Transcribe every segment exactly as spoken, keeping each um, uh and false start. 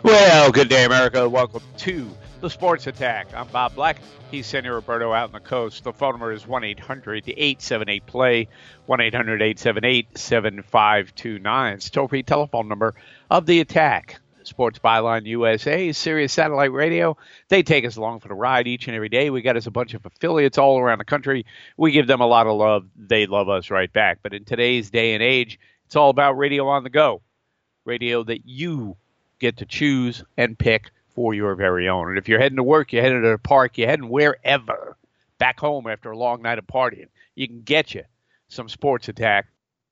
Well, good day, America. Welcome to the Sports Attack. I'm Bob Black. He's Senor Roberto out on the coast. The phone number is one eight hundred eight seven eight play, one eight hundred eight seven eight seven five two nine. It's the toll-free telephone number of the Attack. Sports Byline U S A, Sirius Satellite Radio. They take us along for the ride each and every day. We got us a bunch of affiliates all around the country. We give them a lot of love. They love us right back. But in today's day and age, it's all about radio on the go. Radio that you get to choose and pick for your very own. And if you're heading to work, you're heading to the park, you're heading wherever, back home after a long night of partying, you can get you some Sports Attack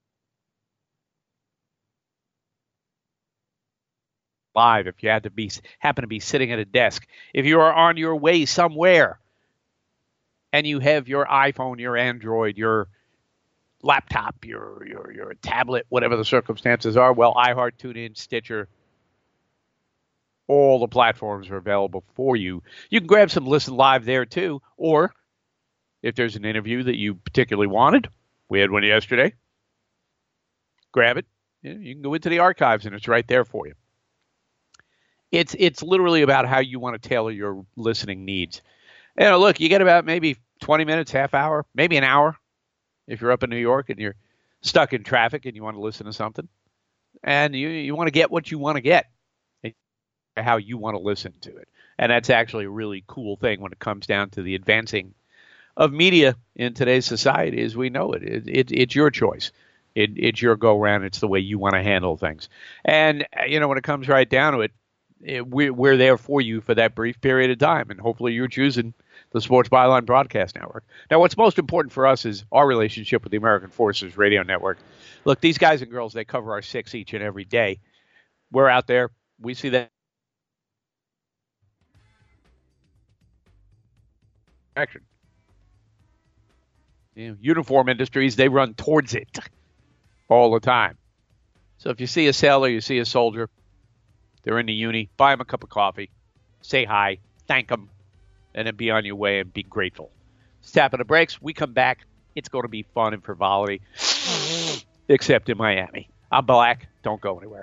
live if you had to be happen to be sitting at a desk. If you are on your way somewhere and you have your iPhone, your Android, your laptop, your your your tablet, whatever the circumstances are, well, iHeart, TuneIn, Stitcher, all the platforms are available for you. You can grab some listen live there too, or if there's an interview that you particularly wanted, we had one yesterday, grab it. You can go into the archives and it's right there for you. It's it's literally about how you want to tailor your listening needs. You know, look, you get about maybe twenty minutes, half hour, maybe an hour if you're up in New York and you're stuck in traffic and you want to listen to something. And you, you want to get what you want to get, how you want to listen to it. And that's actually a really cool thing when it comes down to the advancing of media in today's society as we know it. it, it it's your choice. It, it's your go-round. It's the way you want to handle things. And, you know, when it comes right down to it, it we're, we're there for you for that brief period of time. And hopefully you're choosing the Sports Byline Broadcast Network. Now, what's most important for us is our relationship with the American Forces Radio Network. Look, these guys and girls, they cover our six each and every day. We're out there. We see that action. You know, uniform industries, they run towards it all the time. So if you see a sailor, you see a soldier, they're in the uni, buy them a cup of coffee, say hi, thank them, and then be on your way and be grateful. It's tapping the brakes. We come back. It's going to be fun and frivolity, except in Miami. I'm Black. Don't go anywhere.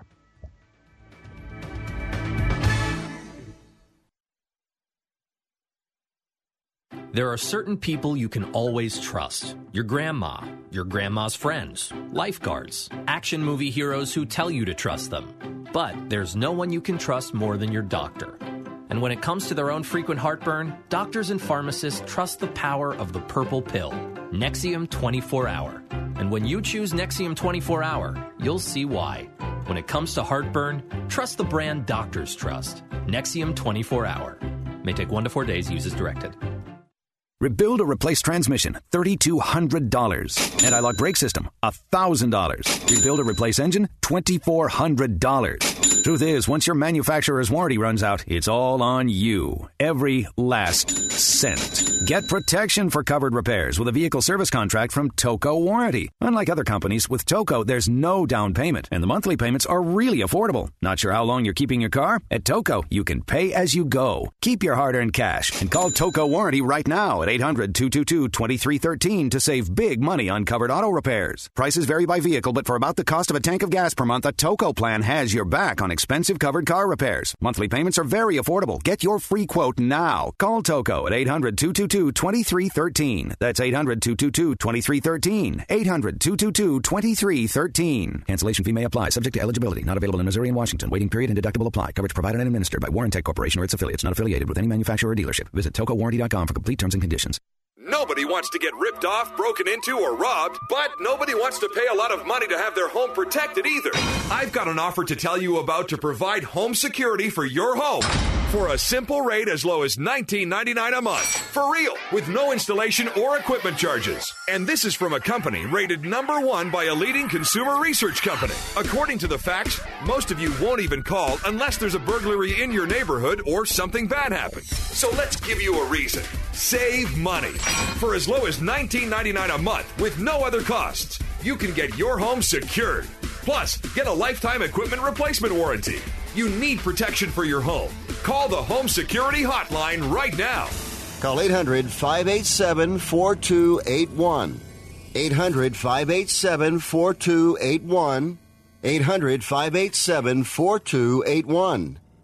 There are certain people you can always trust. Your grandma, your grandma's friends, lifeguards, action movie heroes who tell you to trust them. But there's no one you can trust more than your doctor. And when it comes to their own frequent heartburn, doctors and pharmacists trust the power of the purple pill, Nexium twenty-four hour. And when you choose Nexium twenty-four hour, you'll see why. When it comes to heartburn, trust the brand doctors trust, Nexium twenty-four hour. May take one to four days, use as directed. Rebuild or replace transmission, three thousand two hundred dollars. Anti-lock brake system, one thousand dollars. Rebuild or replace engine, two thousand four hundred dollars. Truth is, once your manufacturer's warranty runs out, it's all on you. Every last cent. Get protection for covered repairs with a vehicle service contract from Toco Warranty. Unlike other companies, with Toco, there's no down payment, and the monthly payments are really affordable. Not sure how long you're keeping your car? At Toco, you can pay as you go. Keep your hard-earned cash and call Toco Warranty right now at eight hundred two two two two three one three to save big money on covered auto repairs. Prices vary by vehicle, but for about the cost of a tank of gas per month, a Toco plan has your back on expensive covered car repairs. Monthly payments are very affordable. Get your free quote now. Call Toco at eight hundred two two two two three one three. That's eight hundred two two two two three one three. eight hundred two two two two three one three. Cancellation fee may apply. Subject to eligibility. Not available in Missouri and Washington. Waiting period and deductible apply. Coverage provided and administered by Warrantech Corporation or its affiliates. Not affiliated with any manufacturer or dealership. Visit toco warranty dot com for complete terms and conditions. Nobody wants to get ripped off, broken into, or robbed, but nobody wants to pay a lot of money to have their home protected either. I've got an offer to tell you about to provide home security for your home for a simple rate as low as nineteen ninety-nine a month. For real, with no installation or equipment charges. And this is from a company rated number one by a leading consumer research company. According to the facts, most of you won't even call unless there's a burglary in your neighborhood or something bad happens. So let's give you a reason. Save money. For as low as nineteen ninety-nine a month with no other costs, you can get your home secured. Plus, get a lifetime equipment replacement warranty. You need protection for your home. Call the Home Security Hotline right now. Call eight hundred five eight seven four two eight one. eight hundred five eight seven four two eight one. eight hundred five eight seven four two eight one.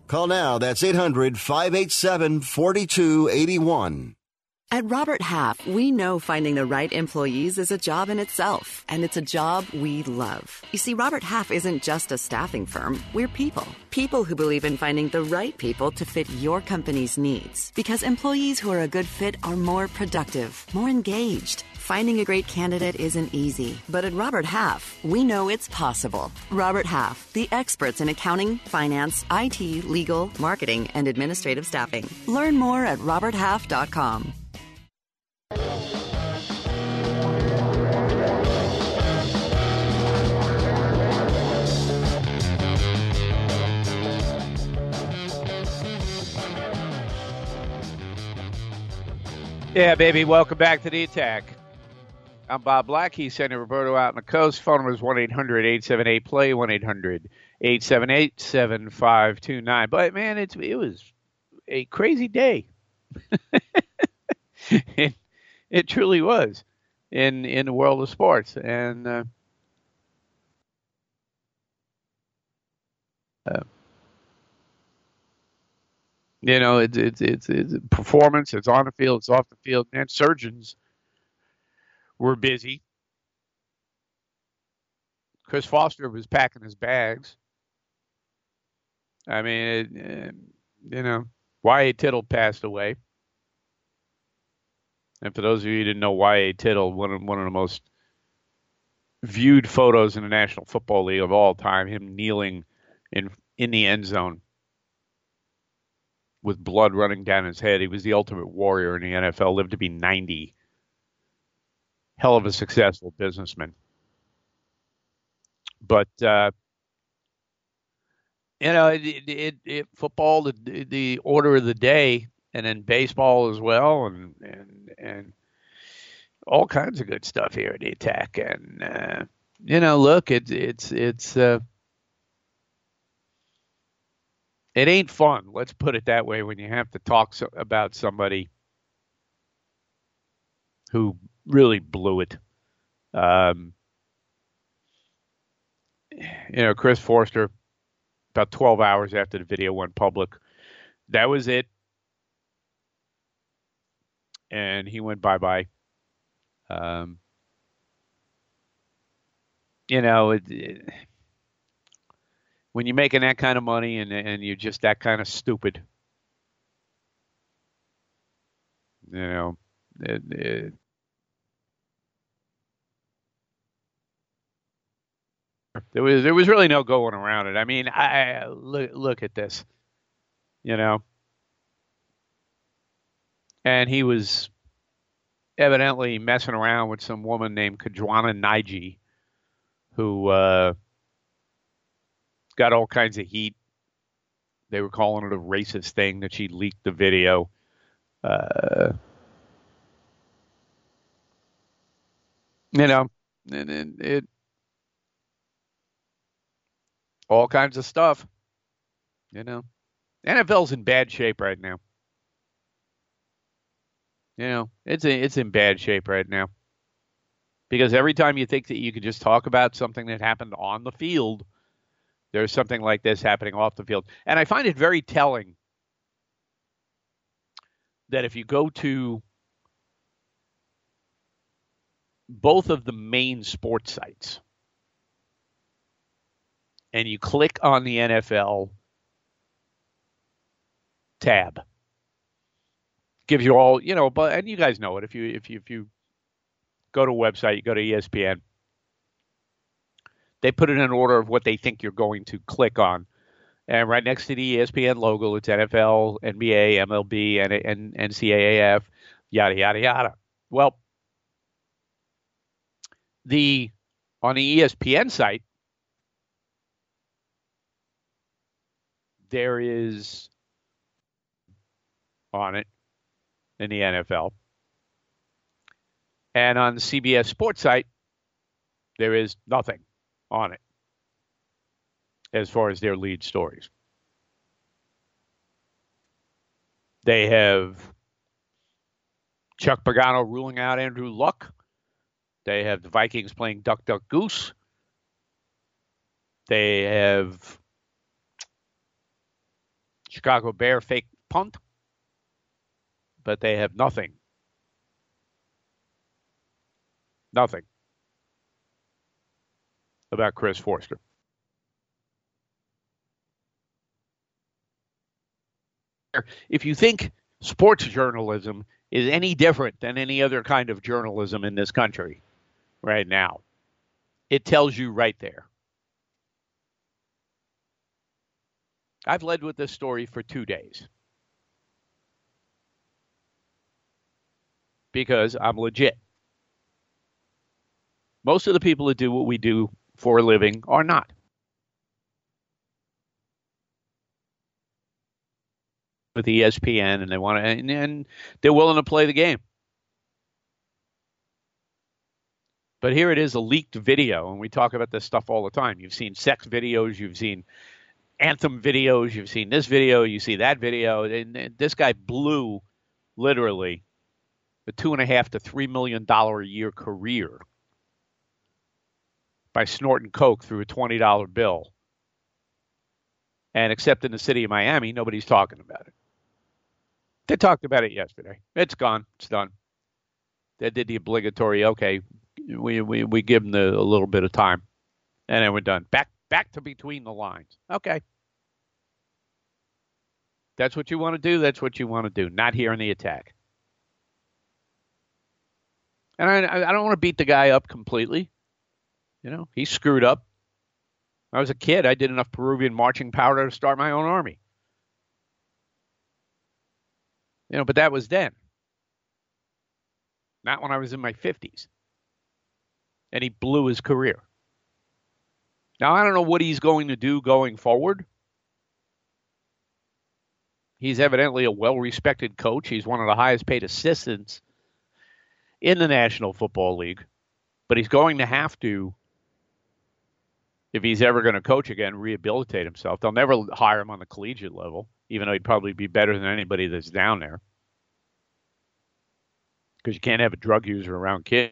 Call now. That's eight hundred, five eight seven, four two eight one. At Robert Half, we know finding the right employees is a job in itself, and it's a job we love. You see, Robert Half isn't just a staffing firm. We're people. People who believe in finding the right people to fit your company's needs. Because employees who are a good fit are more productive, more engaged. Finding a great candidate isn't easy, but at Robert Half, we know it's possible. Robert Half, the experts in accounting, finance, I T, legal, marketing, and administrative staffing. Learn more at robert half dot com. Yeah, baby. Welcome back to the Attack. I'm Bob Black. He's Senator Roberto out on the coast. Phone number is one eight hundred eight seven eight play, one eight hundred eight seven eight seven five two nine. But, man, it's, it was a crazy day. it, it truly was in, in the world of sports. And, uh, uh, you know, it's, it's, it's, it's performance. It's on the field. It's off the field. And surgeons were busy. Chris Foster was packing his bags. I mean, it, it, you know, Y A. Tittle passed away. And for those of you who didn't know, Y A. Tittle, one of, one of the most viewed photos in the National Football League of all time, him kneeling in in the end zone with blood running down his head. He was the ultimate warrior in the N F L, lived to be ninety. Hell of a successful businessman. But, uh, you know, it, it, it, football, the, the order of the day, and then baseball as well, and and and all kinds of good stuff here at the Attack. And, uh, you know, look, it's, it's, it's, uh, it ain't fun. Let's put it that way when you have to talk so, about somebody who really blew it. Um, you know, Chris Foster, about twelve hours after the video went public, that was it. And he went bye-bye. Um, you know, it, it, when you're making that kind of money and, and you're just that kind of stupid, you know, it, it, There was there was really no going around it. I mean, I look look at this, you know, and he was evidently messing around with some woman named Kajwana Naiji, who uh, got all kinds of heat. They were calling it a racist thing that she leaked the video. Uh, you know, and it. it all kinds of stuff, you know. N F L's in bad shape right now. You know, it's a, it's in bad shape right now. Because every time you think that you could just talk about something that happened on the field, there's something like this happening off the field. And I find it very telling that if you go to both of the main sports sites, and you click on the N F L tab, gives you all, you know, but and you guys know it. If you if you if you go to a website, you go to E S P N, they put it in order of what they think you're going to click on, and right next to the E S P N logo, it's N F L, N B A, M L B, and and N C double A F, yada yada yada. Well, the on the E S P N site, there is on it in the N F L. And on the C B S Sports site, there is nothing on it as far as their lead stories. They have Chuck Pagano ruling out Andrew Luck. They have the Vikings playing Duck, Duck, Goose. They have Chicago Bear fake punt, but they have nothing. Nothing about Chris Forster. If you think sports journalism is any different than any other kind of journalism in this country right now, it tells you right there. I've led with this story for two days because I'm legit. Most of the people that do what we do for a living are not. With E S P N, and they want to, and, and they're willing to play the game. But here it is, a leaked video, and we talk about this stuff all the time. You've seen sex videos, you've seen anthem videos, you've seen this video, you see that video, and, and this guy blew, literally, a two and a half to three million dollar a year career by snorting coke through a twenty dollar bill. And except in the city of Miami, nobody's talking about it. They talked about it yesterday. It's gone. It's done. They did the obligatory, okay, we we, we give them the, a little bit of time. And then we're done. Back back to between the lines. Okay. That's what you want to do. That's what you want to do. Not here in the attack. And I, I don't want to beat the guy up completely. You know, he screwed up. When I was a kid, I did enough Peruvian marching powder to start my own army. You know, but that was then. Not when I was in my fifties. And he blew his career. Now, I don't know what he's going to do going forward. He's evidently a well-respected coach. He's one of the highest-paid assistants in the National Football League. But he's going to have to, if he's ever going to coach again, rehabilitate himself. They'll never hire him on the collegiate level, even though he'd probably be better than anybody that's down there. Because you can't have a drug user around kids.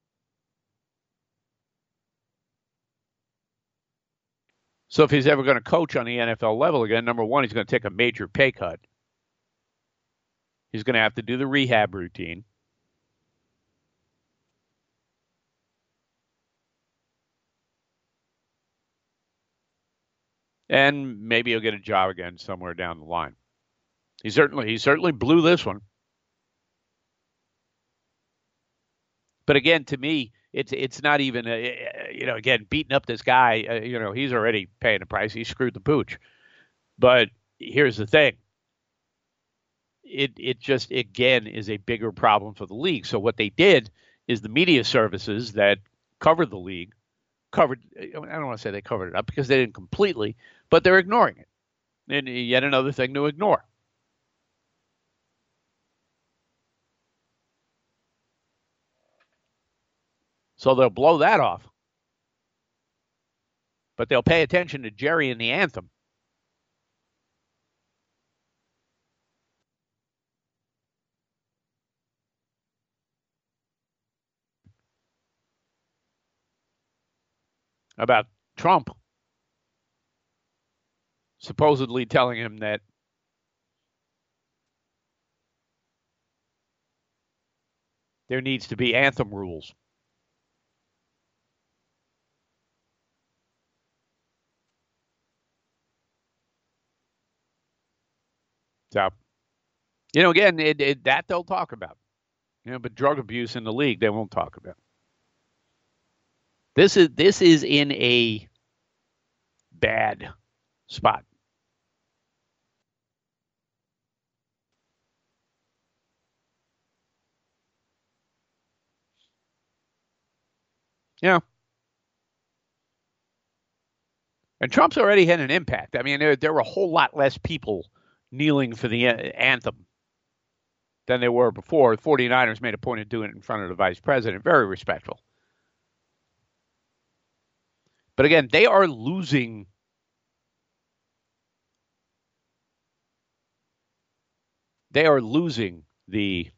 So if he's ever going to coach on the N F L level again, number one, he's going to take a major pay cut. He's going to have to do the rehab routine. And maybe he'll get a job again somewhere down the line. He certainly he certainly blew this one. But again, to me, it's it's not even, a, you know, again, beating up this guy, uh, you know, he's already paying the price. He screwed the pooch. But here's the thing. It it just, again, is a bigger problem for the league. So what they did is the media services that covered the league covered, I don't want to say they covered it up because they didn't completely, but they're ignoring it. And yet another thing to ignore. So they'll blow that off. But they'll pay attention to Jerry and the anthem. About Trump supposedly telling him that there needs to be anthem rules. So, you know, again, it, it, that they'll talk about. You know, but drug abuse in the league, they won't talk about. This is this is in a bad spot. Yeah. And Trump's already had an impact. I mean, there, there were a whole lot less people kneeling for the anthem than there were before. The 49ers made a point of doing it in front of the vice president. Very respectful. But again, they are losing they are losing the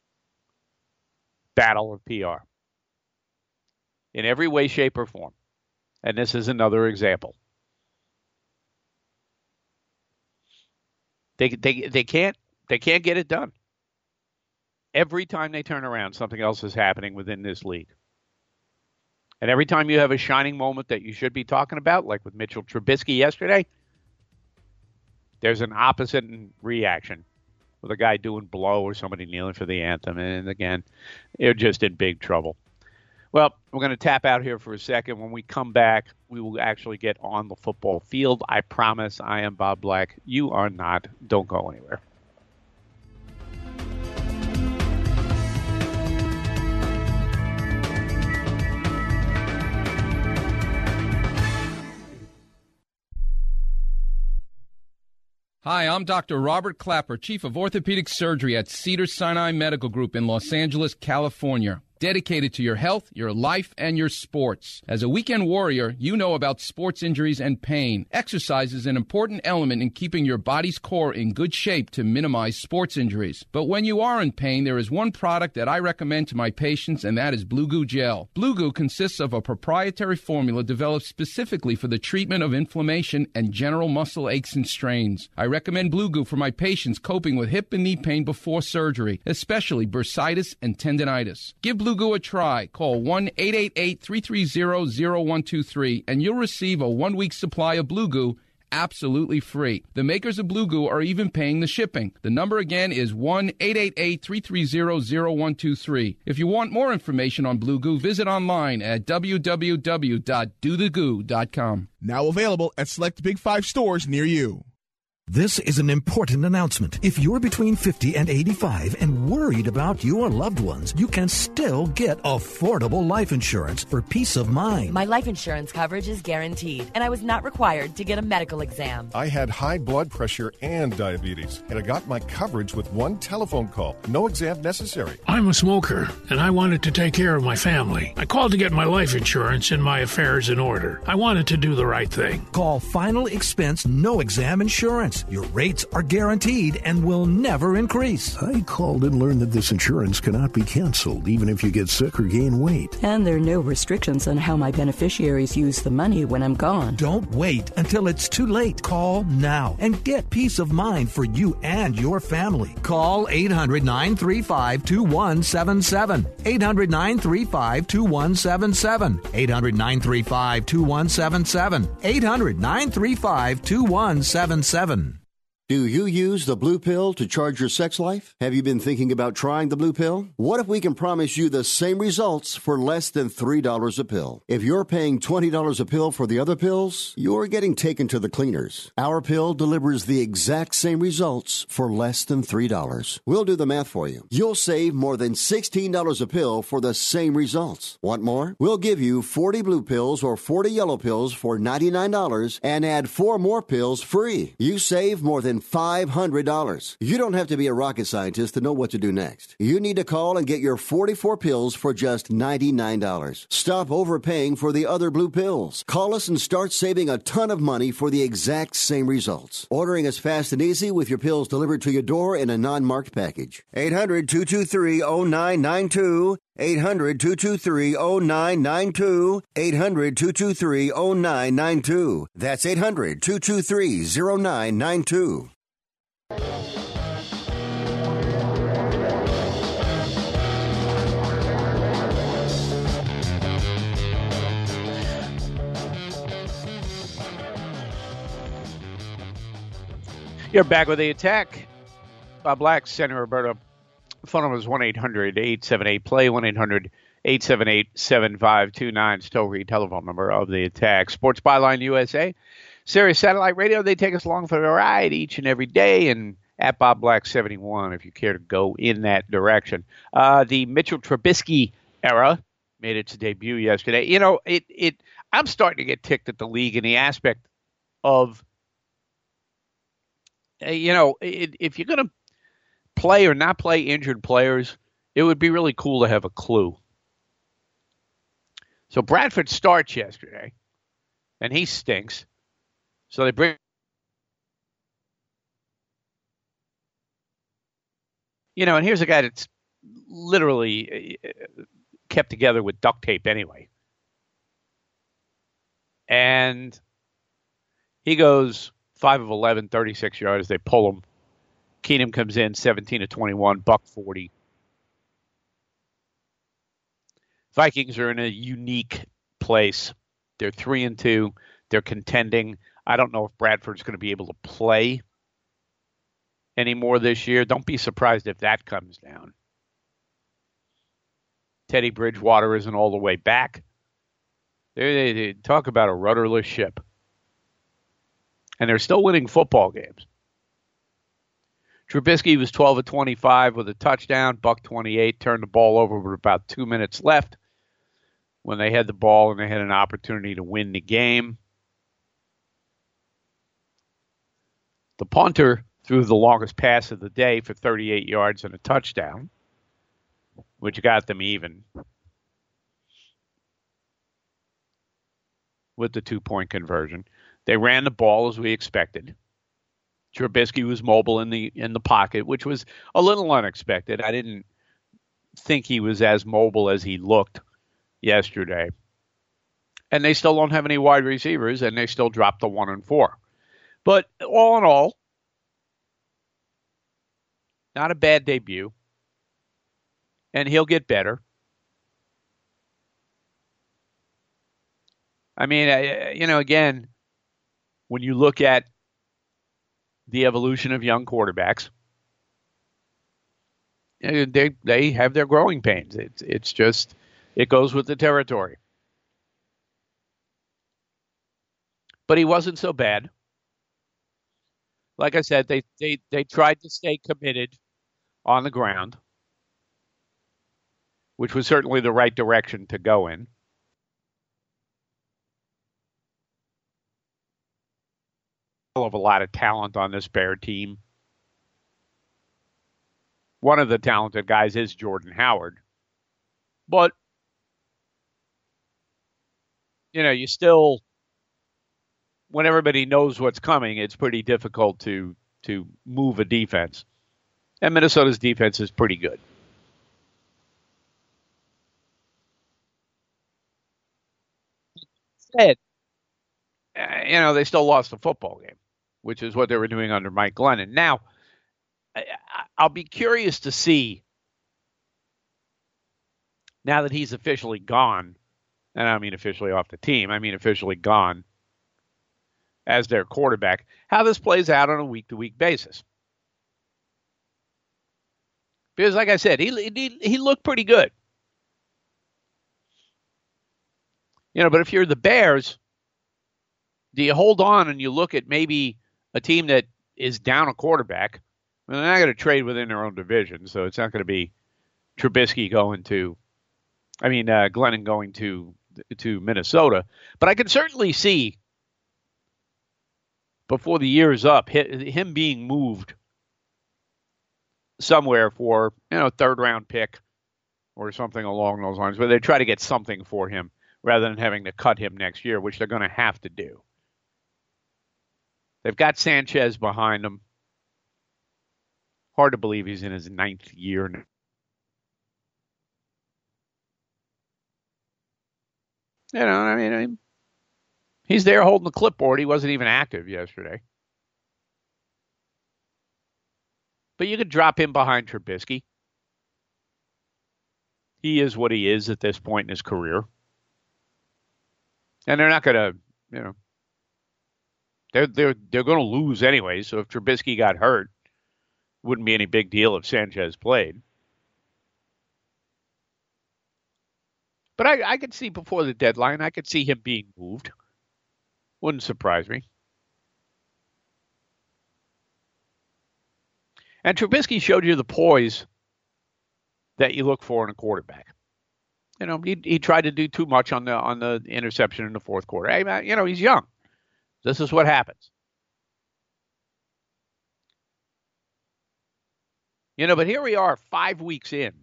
battle of P R in every way, shape, or form. And this is another example. They they they can't they can't get it done. Every time they turn around, something else is happening within this league. And every time you have a shining moment that you should be talking about, like with Mitchell Trubisky yesterday, there's an opposite reaction with a guy doing blow or somebody kneeling for the anthem. And again, you're just in big trouble. Well, we're going to tap out here for a second. When we come back, we will actually get on the football field. I promise. I am Bob Black. You are not. Don't go anywhere. Hi, I'm Doctor Robert Clapper, Chief of Orthopedic Surgery at Cedars-Sinai Medical Group in Los Angeles, California. Dedicated to your health, your life, and your sports. As a weekend warrior, you know about sports injuries and pain. Exercise is an important element in keeping your body's core in good shape to minimize sports injuries. But when you are in pain, there is one product that I recommend to my patients, and that is Blue Goo Gel. Blue Goo consists of a proprietary formula developed specifically for the treatment of inflammation and general muscle aches and strains. I recommend Blue Goo for my patients coping with hip and knee pain before surgery, especially bursitis and tendinitis. Give Blue Goo a try. Call one eight eight eight, three three zero, zero one two three and you'll receive a one-week supply of Blue Goo absolutely free. The makers of Blue Goo are even paying the shipping. The number again is one eight eight eight, three three zero, zero one two three. If you want more information on Blue Goo, visit online at w w w dot do the goo dot com. Now available at select Big Five stores near you. This is an important announcement. If you're between fifty and eighty-five and worried about your loved ones, you can still get affordable life insurance for peace of mind. My life insurance coverage is guaranteed, and I was not required to get a medical exam. I had high blood pressure and diabetes, and I got my coverage with one telephone call. No exam necessary. I'm a smoker, and I wanted to take care of my family. I called to get my life insurance and my affairs in order. I wanted to do the right thing. Call Final Expense No Exam Insurance. Your rates are guaranteed and will never increase. I called and learned that this insurance cannot be canceled, even if you get sick or gain weight. And there are no restrictions on how my beneficiaries use the money when I'm gone. Don't wait until it's too late. Call now and get peace of mind for you and your family. Call eight hundred, nine three five, two one seven seven. eight hundred, nine three five, two one seven seven. eight hundred, nine three five, two one seven seven. eight hundred, nine three five, two one seven seven. Do you use the blue pill to charge your sex life? Have you been thinking about trying the blue pill? What if we can promise you the same results for less than three dollars a pill? If you're paying twenty dollars a pill for the other pills, you're getting taken to the cleaners. Our pill delivers the exact same results for less than three dollars. We'll do the math for you. You'll save more than sixteen dollars a pill for the same results. Want more? We'll give you forty blue pills or forty yellow pills for ninety-nine dollars and add four more pills free. You save more than five hundred dollars. You don't have to be a rocket scientist to know what to do next. You need to call and get your forty-four pills for just ninety-nine dollars. Stop overpaying for the other blue pills. Call us and start saving a ton of money for the exact same results. Ordering is fast and easy with your pills delivered to your door in a non-marked package. eight hundred, two two three, zero nine nine two. eight hundred, two two three, zero nine nine two. eight hundred, two two three, zero nine nine two. That's eight hundred, two two three, zero nine nine two. You're back with the attack. Bob Black, Senator Roberta. Phone number is one eight hundred, eight seven eight, play, one eight hundred, eight seven eight, seven five two nine. It's toll-free telephone number of the attack. Sports Byline U S A. Sirius Satellite Radio, they take us along for the ride each and every day. And at Bob Black seventy-one, if you care to go in that direction. Uh, the Mitchell Trubisky era made its debut yesterday. You know, it it. I'm starting to get ticked at the league in the aspect of, you know, it, if you're going to play or not play injured players, it would be really cool to have a clue. So Bradford starts yesterday, and he stinks. So they bring, you know, and here's a guy that's literally kept together with duct tape anyway. And he goes five of eleven, thirty-six yards. They pull him Keenum comes in seventeen to twenty-one, buck forty. Vikings are in a unique place. They're three and two. They're contending. I don't know if Bradford's going to be able to play anymore this year. Don't be surprised if that comes down. Teddy Bridgewater isn't all the way back. They, they, they talk about a rudderless ship. And they're still winning football games. Trubisky was twelve of twenty-five with a touchdown, buck twenty-eight, turned the ball over with about two minutes left when they had the ball and they had an opportunity to win the game. The punter threw the longest pass of the day for thirty-eight yards and a touchdown, which got them even with the two-point conversion. They ran the ball as we expected. Trubisky was mobile in the in the pocket, which was a little unexpected. I didn't think he was as mobile as he looked yesterday. And they still don't have any wide receivers, and they still dropped the one and four. But all in all, not a bad debut. And he'll get better. I mean, I, you know, again, when you look at the evolution of young quarterbacks, they they have their growing pains. It's it's just it goes with the territory. But he wasn't so bad. Like I said, they they they tried to stay committed on the ground, which was certainly the right direction to go in. Of a lot of talent on this Bear team. One of the talented guys is Jordan Howard. But, you know, you still, when everybody knows what's coming, it's pretty difficult to to move a defense. And Minnesota's defense is pretty good. Said, you know, they still lost the football game, which is what they were doing under Mike Glennon. Now, I'll be curious to see, now that he's officially gone, and I don't mean officially off the team, I mean officially gone as their quarterback, how this plays out on a week-to-week basis. Because, like I said, he, he, he looked pretty good. You know, but if you're the Bears, do you hold on and you look at maybe a team that is down a quarterback? I mean, they're not going to trade within their own division, so it's not going to be Trubisky going to, I mean, uh, Glennon going to to Minnesota. But I can certainly see, before the year is up, him being moved somewhere for, you know, third round pick or something along those lines, where they try to get something for him rather than having to cut him next year, which they're going to have to do. They've got Sanchez behind them. Hard to believe he's in his ninth year now. You know, I mean, I mean, he's there holding the clipboard. He wasn't even active yesterday. But you could drop him behind Trubisky. He is what he is at this point in his career. And they're not going to, you know, they're they're they're going to lose anyway. So if Trubisky got hurt, it wouldn't be any big deal if Sanchez played. But I, I could see before the deadline, I could see him being moved. Wouldn't surprise me. And Trubisky showed you the poise that you look for in a quarterback. You know, he he tried to do too much on the on the interception in the fourth quarter. Hey, man, you know, he's young. This is what happens. You know, but here we are five weeks in.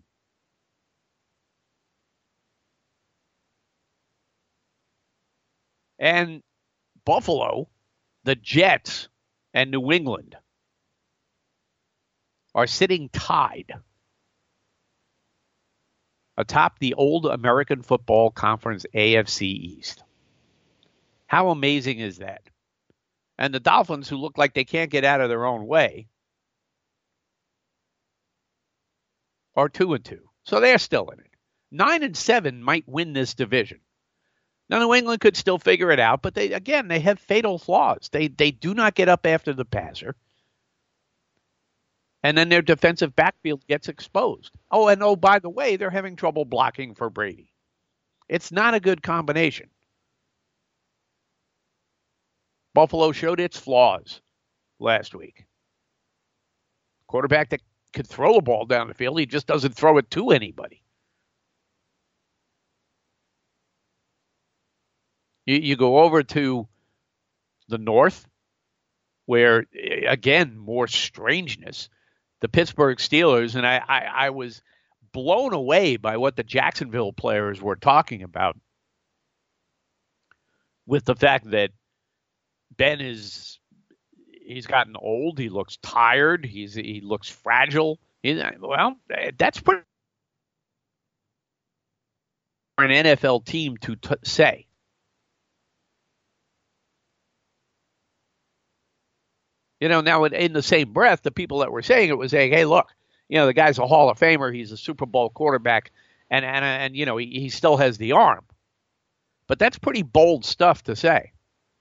And Buffalo, the Jets, and New England are sitting tied atop the old American Football Conference A F C East. How amazing is that? And the Dolphins, who look like they can't get out of their own way, are two and two. So they're still in it. Nine and seven might win this division. Now, New England could still figure it out, but they again, they have fatal flaws. They they do not get up after the passer. And then their defensive backfield gets exposed. Oh, and oh, by the way, they're having trouble blocking for Brady. It's not a good combination. Buffalo showed its flaws last week. Quarterback that could throw a ball down the field, he just doesn't throw it to anybody. You, you go over to the north, where, again, more strangeness. The Pittsburgh Steelers, and I, I, I was blown away by what the Jacksonville players were talking about with the fact that Ben is, he's gotten old, he looks tired, he's he looks fragile. He, well, that's pretty for an N F L team to t- say. You know, now in the same breath, the people that were saying it were saying, hey, look, you know, the guy's a Hall of Famer. He's a Super Bowl quarterback. And, and, and you know, he, he still has the arm. But that's pretty bold stuff to say.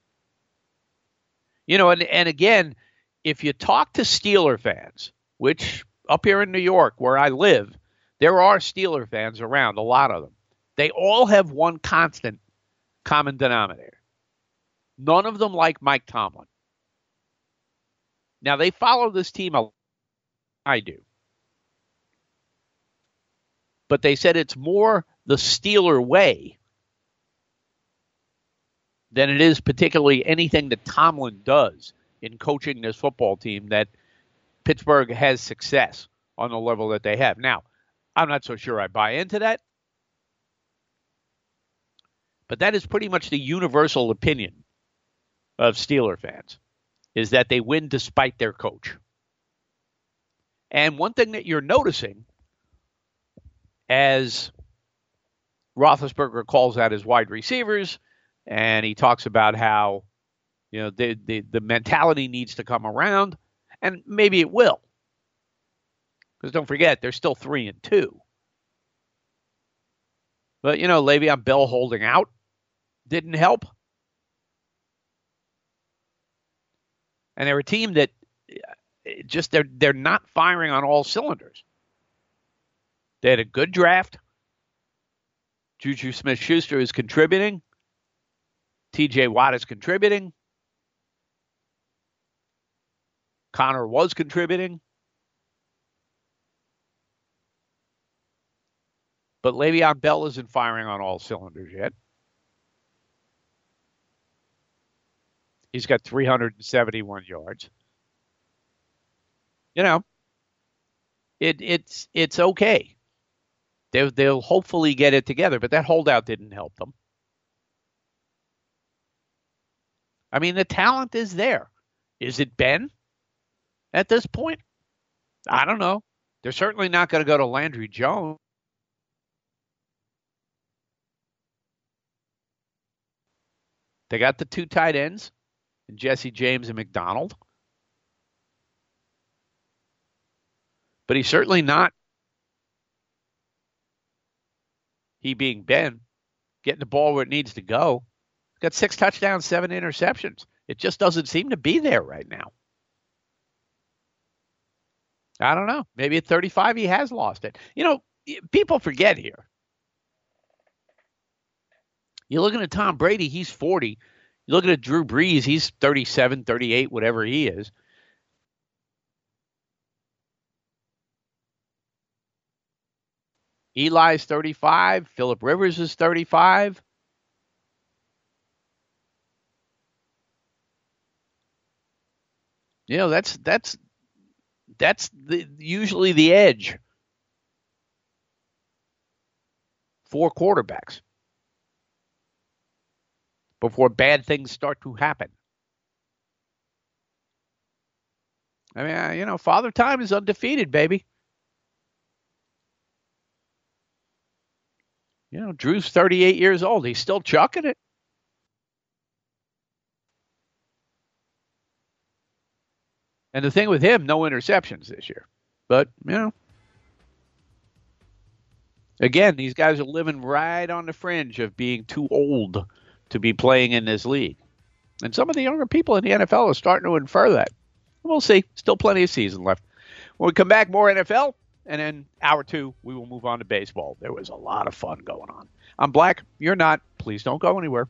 You know, and, and again, if you talk to Steeler fans, which up here in New York, where I live, there are Steeler fans around, a lot of them. They all have one constant common denominator. None of them like Mike Tomlin. Now, they follow this team a lot. I do. But they said it's more the Steeler way than it is particularly anything that Tomlin does in coaching this football team that Pittsburgh has success on the level that they have. Now, I'm not so sure I buy into that. But that is pretty much the universal opinion of Steeler fans, is that they win despite their coach. And one thing that you're noticing, as Roethlisberger calls out his wide receivers, and he talks about how, you know, the, the, the mentality needs to come around, and maybe it will. Because don't forget, they're still three and two. But, you know, Le'Veon Bell holding out didn't help. And they're a team that just they're they're not firing on all cylinders. They had a good draft. Juju Smith-Schuster is contributing. T J Watt is contributing. Connor was contributing. But Le'Veon Bell isn't firing on all cylinders yet. He's got three hundred seventy-one yards. You know, it it's it's okay. They'll, they'll hopefully get it together, but that holdout didn't help them. I mean, the talent is there. Is it Ben at this point? I don't know. They're certainly not going to go to Landry Jones. They got the two tight ends, Jesse James and McDonald. But he's certainly not, he being Ben, getting the ball where it needs to go. Got six touchdowns, seven interceptions. It just doesn't seem to be there right now. I don't know. Maybe at thirty-five he has lost it. You know, people forget here. You're looking at Tom Brady, he's forty. You're looking at Drew Brees, he's thirty-seven, thirty-eight, whatever he is. Eli's thirty-five. Phillip Rivers is thirty-five. You know, that's that's that's the, usually the edge for quarterbacks before bad things start to happen. I mean, you know, Father Time is undefeated, baby. You know, Drew's thirty-eight years old. He's still chucking it. And the thing with him, no interceptions this year. But, you know, Again, these guys are living right on the fringe of being too old to be playing in this league. And some of the younger people in the N F L are starting to infer that. We'll see. Still plenty of season left. When we come back, more N F L, and then hour two, we will move on to baseball. There was a lot of fun going on. I'm Black. You're not. Please don't go anywhere.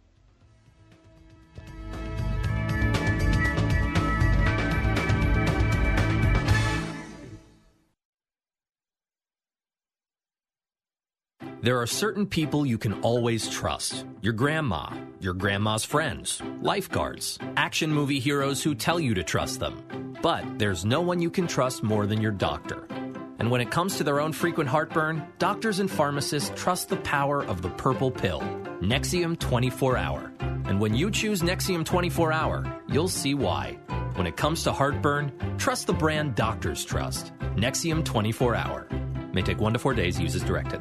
There are certain people you can always trust. Your grandma, your grandma's friends, lifeguards, action movie heroes who tell you to trust them. But there's no one you can trust more than your doctor. And when it comes to their own frequent heartburn, doctors and pharmacists trust the power of the purple pill, Nexium twenty-four hour. And when you choose Nexium twenty-four hour, you'll see why. When it comes to heartburn, trust the brand doctors trust. Nexium twenty-four hour. May take one to four days. Use as directed.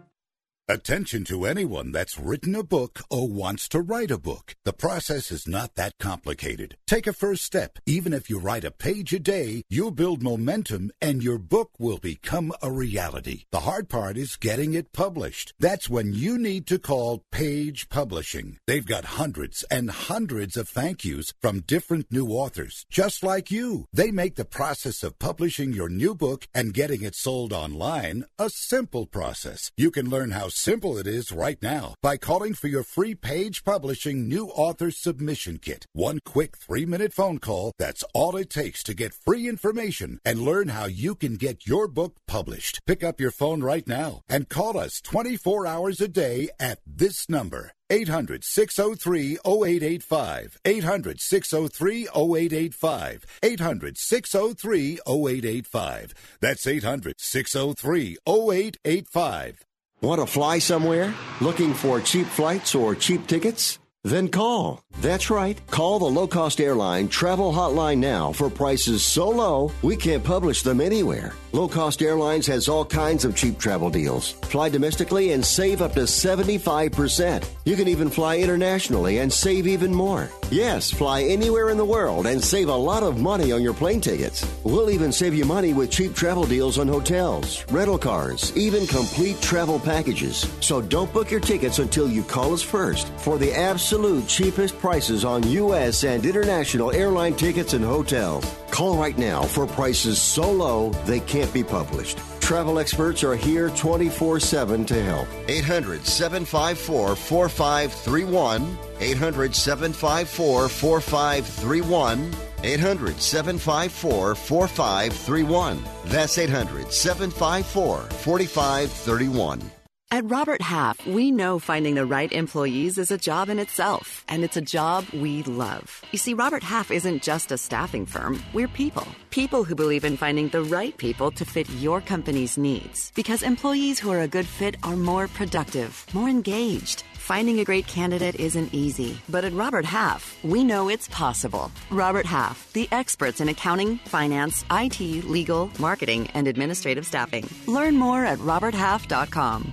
Attention to anyone that's written a book or wants to write a book. The process is not that complicated. Take a first step. Even if you write a page a day, you'll build momentum and your book will become a reality. The hard part is getting it published. That's when you need to call Page Publishing. They've got hundreds and hundreds of thank yous from different new authors, just like you. They make the process of publishing your new book and getting it sold online a simple process. You can learn how simple it is right now by calling for your free Page Publishing new author submission kit. One quick three-minute phone call, that's all it takes to get free information and learn how you can get your book published. Pick up your phone right now and call us twenty-four hours a day at this number. eight hundred, six oh three, oh eight eight five. eight hundred, six oh three, oh eight eight five. eight hundred, six oh three, oh eight eight five. That's eight hundred, six oh three, oh eight eight five. Want to fly somewhere? Looking for cheap flights or cheap tickets? Then call. That's right. Call the low-cost airline travel hotline now for prices so low we can't publish them anywhere. Low-cost airlines has all kinds of cheap travel deals. Fly domestically and save up to seventy-five percent. You can even fly internationally and save even more. Yes, fly anywhere in the world and save a lot of money on your plane tickets. We'll even save you money with cheap travel deals on hotels, rental cars, even complete travel packages. So don't book your tickets until you call us first for the absolute Absolute cheapest prices on U S and international airline tickets and hotels. Call right now for prices so low they can't be published. Travel experts are here twenty-four seven to help. eight hundred, seven five four, four five three one. eight hundred, seven five four, four five three one. eight hundred, seven five four, four five three one. That's eight hundred, seven five four, four five three one. At Robert Half, we know finding the right employees is a job in itself, and it's a job we love. You see, Robert Half isn't just a staffing firm. We're people. People who believe in finding the right people to fit your company's needs. Because employees who are a good fit are more productive, more engaged. Finding a great candidate isn't easy, but at Robert Half, we know it's possible. Robert Half, the experts in accounting, finance, I T, legal, marketing, and administrative staffing. Learn more at robert half dot com.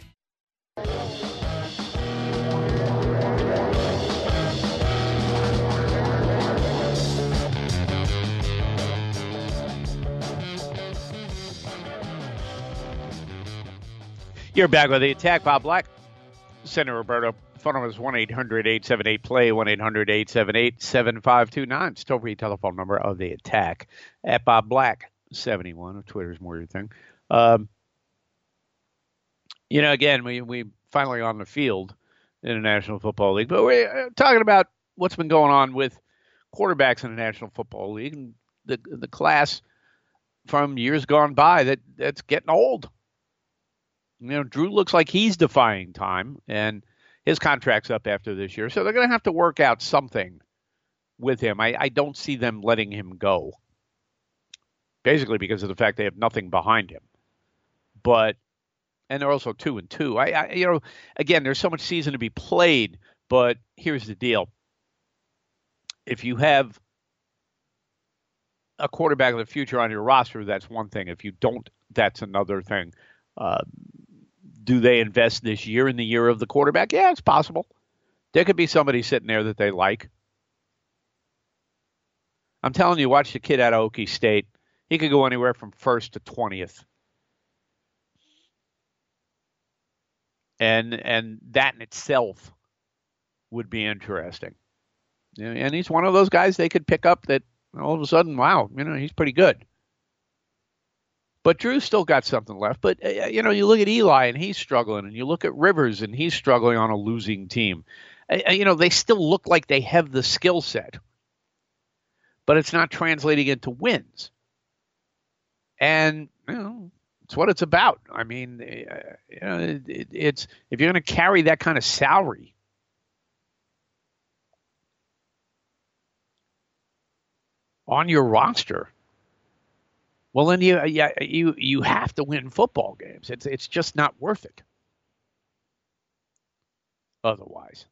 You're back with the Attack. Bob Black, Senator Roberto. Phone number is one eight hundred, eight seven eight, play, one eight hundred, eight seven eight, seven five two nine. Still free telephone number of the Attack. At Bob Black, seventy-one. Twitter's more your thing. Um, you know, again, we we finally on the field in the National Football League, but we're talking about what's been going on with quarterbacks in the National Football League and the the class from years gone by that that's getting old. You know, Drew looks like he's defying time, and his contract's up after this year, so they're going to have to work out something with him. I, I don't see them letting him go, basically because of the fact they have nothing behind him. But and they're also two and two. I, I you know, again, there's so much season to be played, but here's the deal: if you have a quarterback of the future on your roster, that's one thing. If you don't, that's another thing. Uh, do they invest this year in the year of the quarterback? Yeah, it's possible. There could be somebody sitting there that they like. I'm telling you, watch the kid out of Okie State. He could go anywhere from first to twentieth. And and that in itself would be interesting. And he's one of those guys they could pick up that all of a sudden, wow, you know, he's pretty good. But Drew's still got something left. But, uh, you know, you look at Eli and he's struggling, and you look at Rivers and he's struggling on a losing team. Uh, you know, they still look like they have the skill set, but it's not translating into wins. And, you know, it's what it's about. I mean, uh, you know, it, it, it's if you're going to carry that kind of salary, on your roster, well, then you yeah, you you have to win football games. It's it's just not worth it otherwise.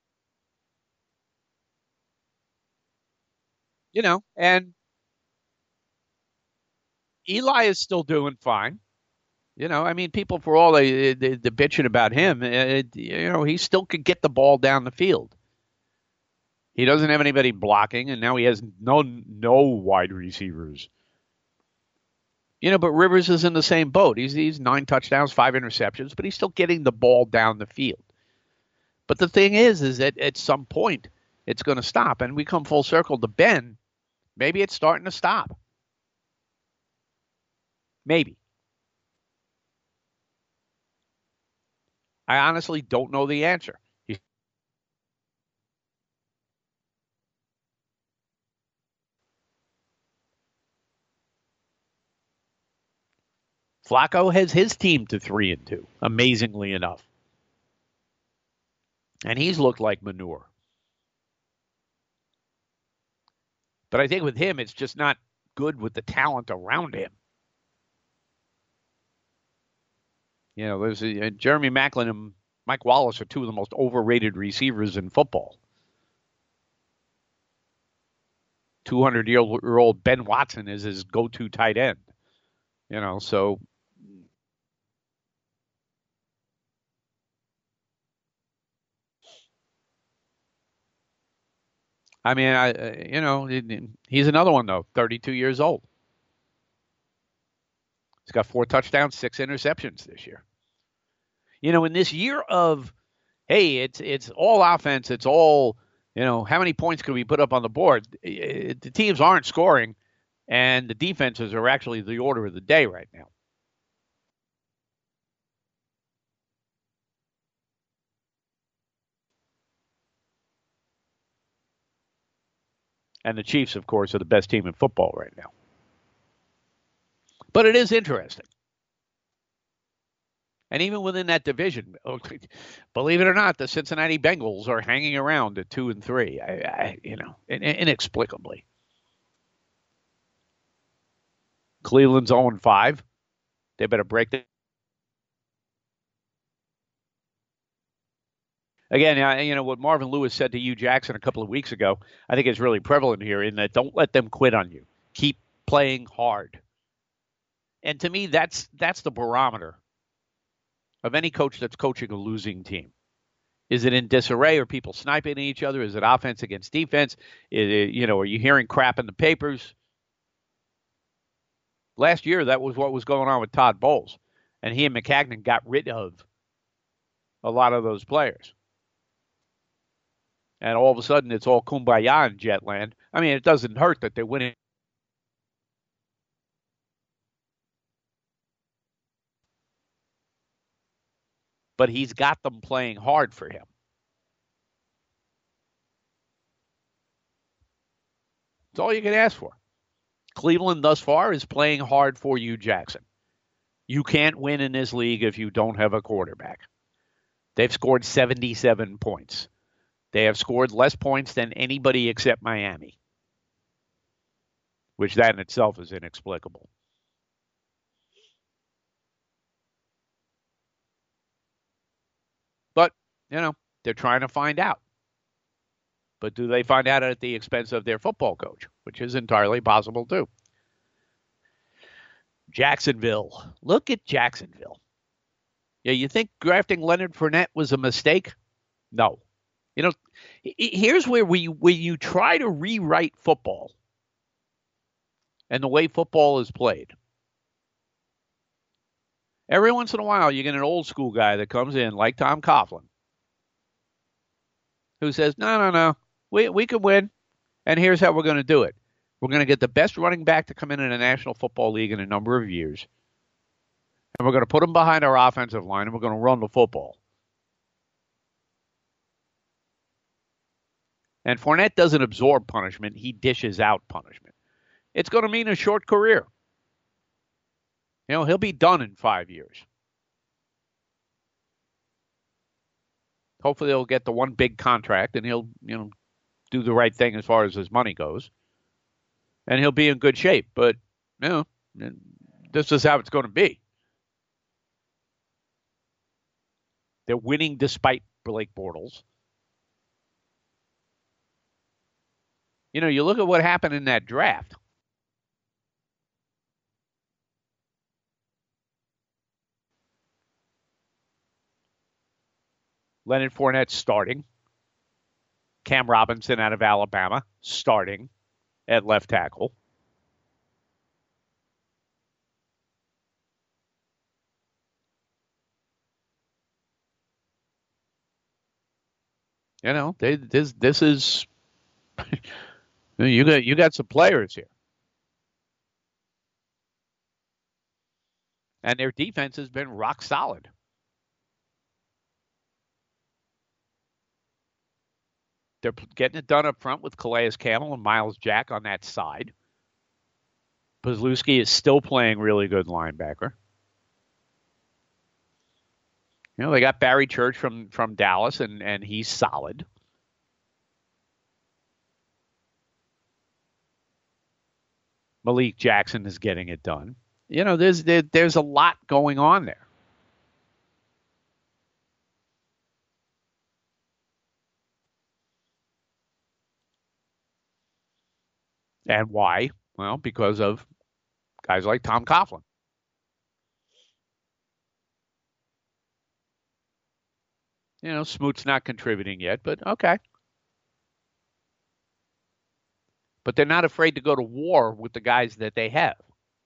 You know, and Eli is still doing fine. You know, I mean, people for all the the, the bitching about him, it, you know, he still could get the ball down the field. He doesn't have anybody blocking, and now he has no no wide receivers. You know, but Rivers is in the same boat. He's he's nine touchdowns, five interceptions, but he's still getting the ball down the field. But the thing is, is that at some point it's going to stop, and we come full circle to Ben. Maybe it's starting to stop. Maybe. I honestly don't know the answer. Flacco has his team to three and two, amazingly enough. And he's looked like manure. But I think with him, it's just not good with the talent around him. You know, there's a, uh, Jeremy Maclin and Mike Wallace are two of the most overrated receivers in football. two hundred-year-old Ben Watson is his go-to tight end. You know, so I mean, I you know, he's another one, though, thirty-two years old. He's got four touchdowns, six interceptions this year. You know, in this year of, hey, it's it's all offense, it's all, you know, how many points can we put up on the board? The teams aren't scoring, and the defenses are actually the order of the day right now. And the Chiefs, of course, are the best team in football right now. But it is interesting. And even within that division, believe it or not, the Cincinnati Bengals are hanging around at two and three. I, I, you know, inexplicably. Cleveland's zero and five. They better break it. Again, you know, what Marvin Lewis said to Hugh Jackson a couple of weeks ago, I think is really prevalent here in that don't let them quit on you. Keep playing hard. And to me, that's that's the barometer of any coach that's coaching a losing team. Is it in disarray? Are people sniping at each other? Is it offense against defense? Is it, you know, are you hearing crap in the papers? Last year, that was what was going on with Todd Bowles. And he and McCagnon got rid of a lot of those players. And all of a sudden, it's all kumbaya in Jetland. I mean, it doesn't hurt that they're winning. But he's got them playing hard for him. That's all you can ask for. Cleveland thus far is playing hard for you, Jackson. You can't win in this league if you don't have a quarterback. They've scored seventy-seven points. They have scored less points than anybody except Miami, which that in itself is inexplicable. But, you know, they're trying to find out. But do they find out at the expense of their football coach, which is entirely possible too. Jacksonville. Look at Jacksonville. Yeah, you think drafting Leonard Fournette was a mistake? No. You know, here's where we when you try to rewrite football and the way football is played. Every once in a while, you get an old school guy that comes in, like Tom Coughlin, who says, no, no, no, we, we can win, and here's how we're going to do it. We're going to get the best running back to come in in the National Football League in a number of years, and we're going to put him behind our offensive line, and we're going to run the football. And Fournette doesn't absorb punishment. He dishes out punishment. It's going to mean a short career. You know, he'll be done in five years. Hopefully he'll get the one big contract and he'll, you know, do the right thing as far as his money goes. And he'll be in good shape. But, you know, this is how it's going to be. They're winning despite Blake Bortles. You know, you look at what happened in that draft. Leonard Fournette starting. Cam Robinson out of Alabama starting at left tackle. You know, they, this this is you got you got some players here, and their defense has been rock solid. They're getting it done up front with Calais Campbell and Miles Jack on that side. Pazlewski is still playing really good linebacker. You know, they got Barry Church from, from Dallas, and, and he's solid. Malik Jackson is getting it done. You know, there's there, there's a lot going on there. And why? Well, because of guys like Tom Coughlin. You know, Smoot's not contributing yet, but okay. But they're not afraid to go to war with the guys that they have.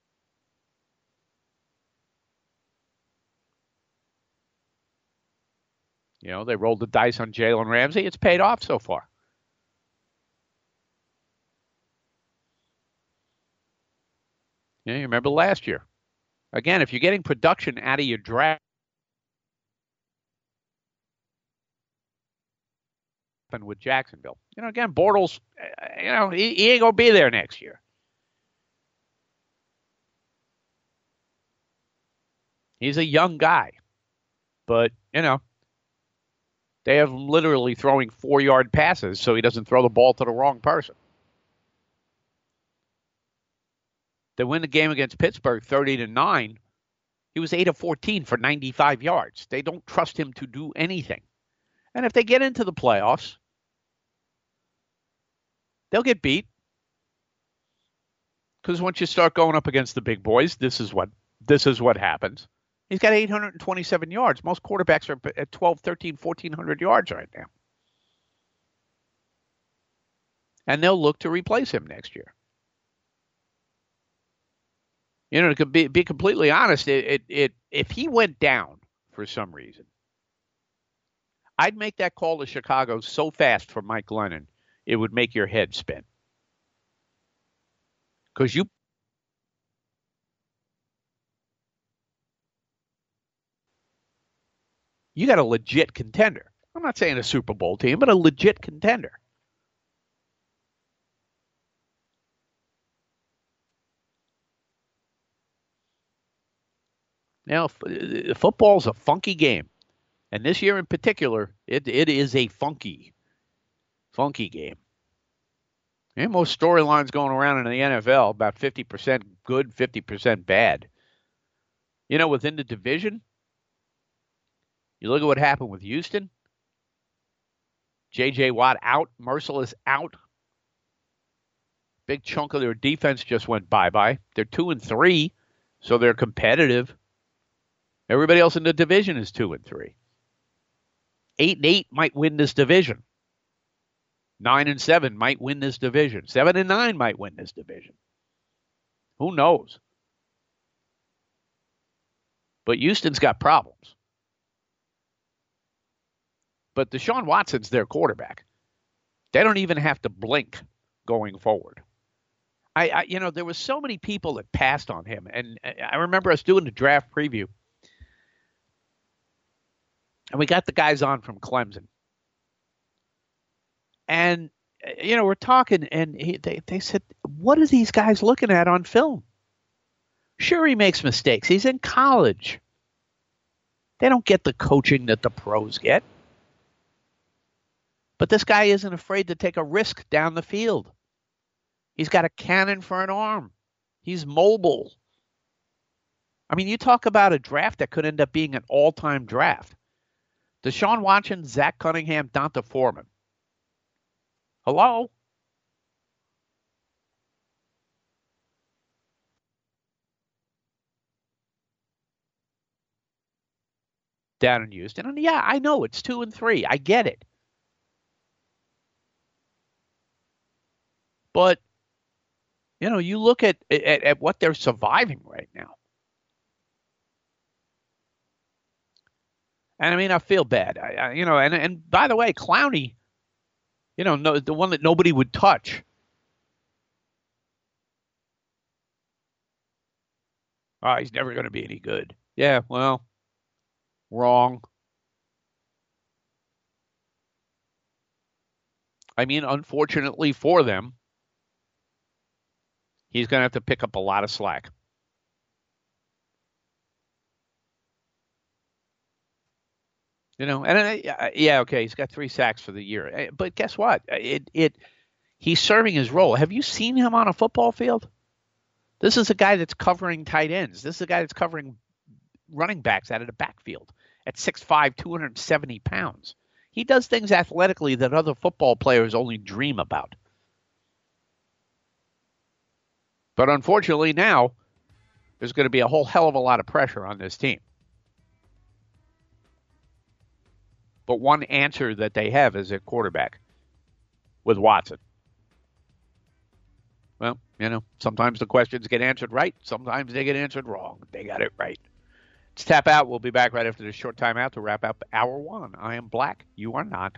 You know, they rolled the dice on Jalen Ramsey. It's paid off so far. You know, you remember last year. Again, if you're getting production out of your draft, with Jacksonville. You know, again, Bortles, you know, he, he ain't going to be there next year. He's a young guy. But, you know, they have him literally throwing four-yard passes so he doesn't throw the ball to the wrong person. They win the game against Pittsburgh thirty to nine. He was eight of fourteen for ninety-five yards. They don't trust him to do anything. And if they get into the playoffs, they'll get beat. Because once you start going up against the big boys, this is what this is what happens. He's got eight hundred twenty-seven yards. Most quarterbacks are at twelve, thirteen, fourteen hundred yards right now. And they'll look to replace him next year. You know, to be, be completely honest, it, it, it, if he went down for some reason, I'd make that call to Chicago so fast for Mike Glennon, it would make your head spin. Because you you got a legit contender. I'm not saying a Super Bowl team, but a legit contender. Now, f- football's a funky game. And this year in particular, it it is a funky, funky game. And most storylines going around in the N F L, about fifty percent good, fifty percent bad. You know, within the division, you look at what happened with Houston. J J. Watt out, Merciless out. Big chunk of their defense just went bye-bye. They're two and three, so they're competitive. Everybody else in the division is two and three. Eight and eight might win this division. Nine and seven might win this division. Seven and nine might win this division. Who knows? But Houston's got problems. But Deshaun Watson's their quarterback. They don't even have to blink going forward. I, I you know, there was so many people that passed on him. And I remember us doing the draft preview. And we got the guys on from Clemson. And, you know, we're talking, and he, they, they said, what are these guys looking at on film? Sure, he makes mistakes. He's in college. They don't get the coaching that the pros get. But this guy isn't afraid to take a risk down the field. He's got a cannon for an arm. He's mobile. I mean, you talk about a draft that could end up being an all-time draft. Deshaun Watson, Zach Cunningham, Donta Foreman. Hello? Down in Houston. And yeah, I know it's two and three. I get it. But, you know, you look at, at, at what they're surviving right now. And I mean, I feel bad. I, I, you know, and, and by the way, Clowney, you know, no, the one that nobody would touch. Oh, he's never going to be any good. Yeah, well, wrong. I mean, unfortunately for them, he's going to have to pick up a lot of slack. You know, and uh, yeah, okay, he's got three sacks for the year. But guess what? It it he's serving his role. Have you seen him on a football field? This is a guy that's covering tight ends. This is a guy that's covering running backs out of the backfield at six five, two hundred seventy pounds. He does things athletically that other football players only dream about. But unfortunately now, there's going to be a whole hell of a lot of pressure on this team. But one answer that they have is a quarterback with Watson. Well, you know, sometimes the questions get answered right. Sometimes they get answered wrong. They got it right. Let's tap out. We'll be back right after this short time out to wrap up hour one. I am Black. You are not.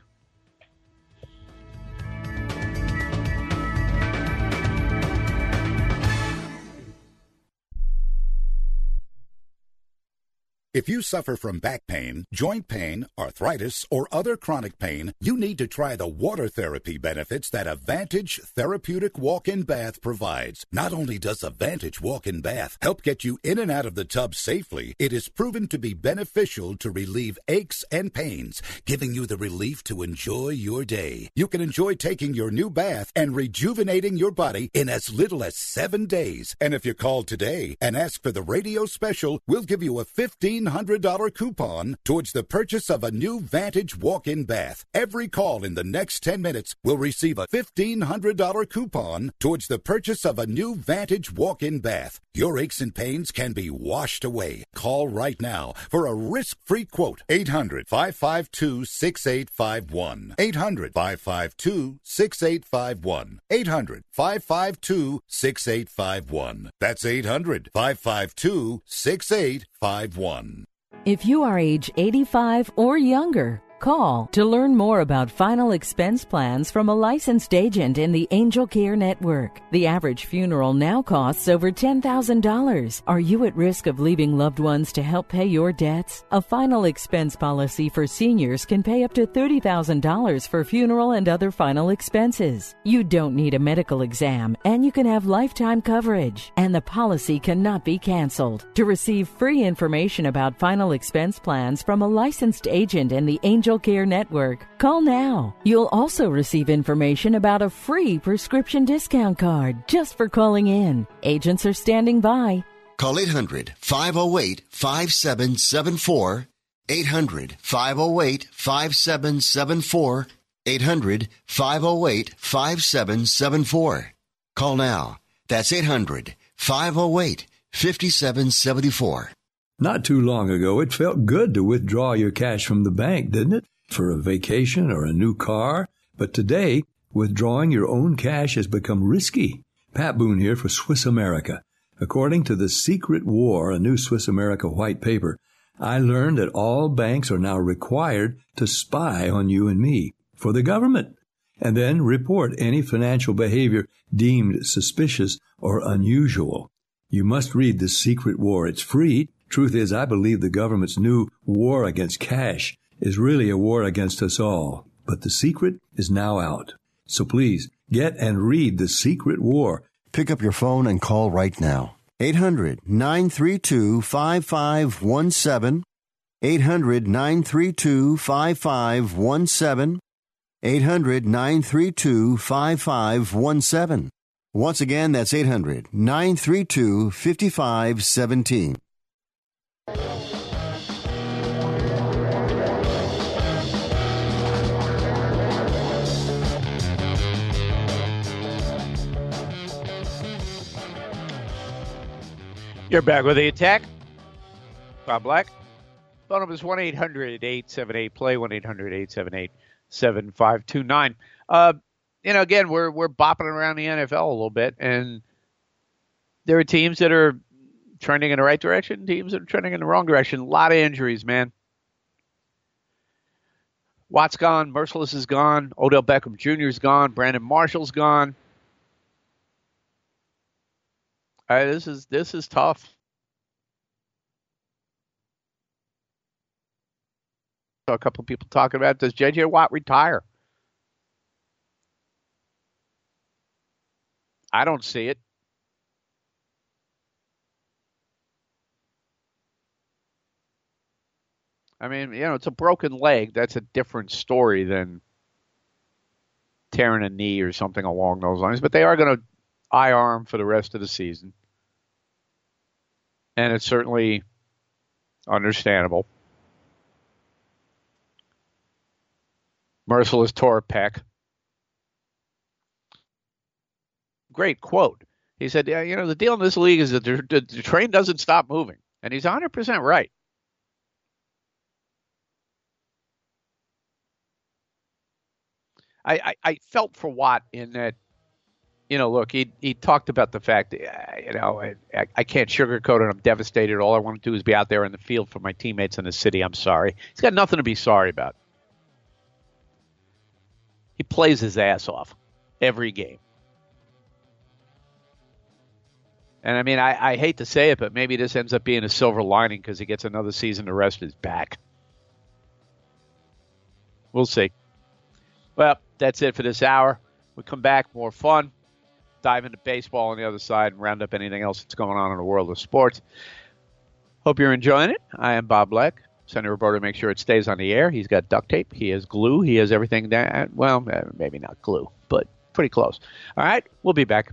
If you suffer from back pain, joint pain, arthritis, or other chronic pain, you need to try the water therapy benefits that Advantage Therapeutic Walk-In Bath provides. Not only does Advantage Walk-In Bath help get you in and out of the tub safely, it is proven to be beneficial to relieve aches and pains, giving you the relief to enjoy your day. You can enjoy taking your new bath and rejuvenating your body in as little as seven days. And if you call today and ask for the radio special, we'll give you a fifteen hundred dollars coupon towards the purchase of a new Vantage walk-in bath. Every call in the next ten minutes will receive a fifteen hundred dollars coupon towards the purchase of a new Vantage walk-in bath. Your aches and pains can be washed away. Call right now for a risk-free quote. eight hundred, five five two, six eight five one. eight hundred, five five two, six eight five one. eight hundred, five five two, six eight five one. That's eight hundred, five five two, six eight five one. If you are age eighty-five or younger, call to learn more about final expense plans from a licensed agent in the Angel Care Network. The average funeral now costs over ten thousand dollars. Are you at risk of leaving loved ones to help pay your debts? A final expense policy for seniors can pay up to thirty thousand dollars for funeral and other final expenses. You don't need a medical exam, and you can have lifetime coverage, and the policy cannot be canceled. To receive free information about final expense plans from a licensed agent in the Angel Care Network, call now. You'll also receive information about a free prescription discount card just for calling in. Agents are standing by. Call eight hundred, five oh eight, five seven seven four. eight hundred, five oh eight, five seven seven four. eight hundred, five oh eight, five seven seven four. Call now. That's eight hundred, five oh eight, five seven seven four. Not too long ago, it felt good to withdraw your cash from the bank, didn't it? For a vacation or a new car. But today, withdrawing your own cash has become risky. Pat Boone here for Swiss America. According to The Secret War, a new Swiss America white paper, I learned that all banks are now required to spy on you and me for the government, and then report any financial behavior deemed suspicious or unusual. You must read The Secret War. It's free. Truth is, I believe the government's new war against cash is really a war against us all. But the secret is now out. So please, get and read The Secret War. Pick up your phone and call right now. eight hundred nine three two five five one seven. eight hundred nine three two five five one seven. eight hundred nine three two five five one seven. Once again, that's eight hundred nine three two five five one seven. You're back with The Attack. Bob Black. Phone number is one eight hundred eight seven eight play, one eight hundred eight seven eight seven five two nine. Uh, you know, again, we're we're bopping around the N F L a little bit, and there are teams that are trending in the right direction, teams that are trending in the wrong direction. A lot of injuries, man. Watt's gone, Merciless is gone, Odell Beckham Junior is gone, Brandon Marshall's gone. Uh, this is this is tough. A couple of people talking about, does J J Watt retire? I don't see it. I mean, you know, it's a broken leg. That's a different story than tearing a knee or something along those lines. But they are going to I R him for the rest of the season. And it's certainly understandable. Merciless tore a pec. Great quote. He said, yeah, you know, the deal in this league is that the, the, the train doesn't stop moving. And he's one hundred percent right. I, I, I felt for Watt in that, you know, look, he he talked about the fact that, uh, you know, I, I can't sugarcoat it. I'm devastated. All I want to do is be out there in the field for my teammates in the city. I'm sorry. He's got nothing to be sorry about. He plays his ass off every game. And, I mean, I, I hate to say it, but maybe this ends up being a silver lining because he gets another season to rest his back. We'll see. Well, that's it for this hour. We come back, more fun, dive into baseball on the other side, and round up anything else that's going on in the world of sports. Hope you're enjoying it. I am Bob Black. Send a reporter to make sure it stays on the air. He's got duct tape. He has glue. He has everything down. Well, maybe not glue, but pretty close. All right, we'll be back.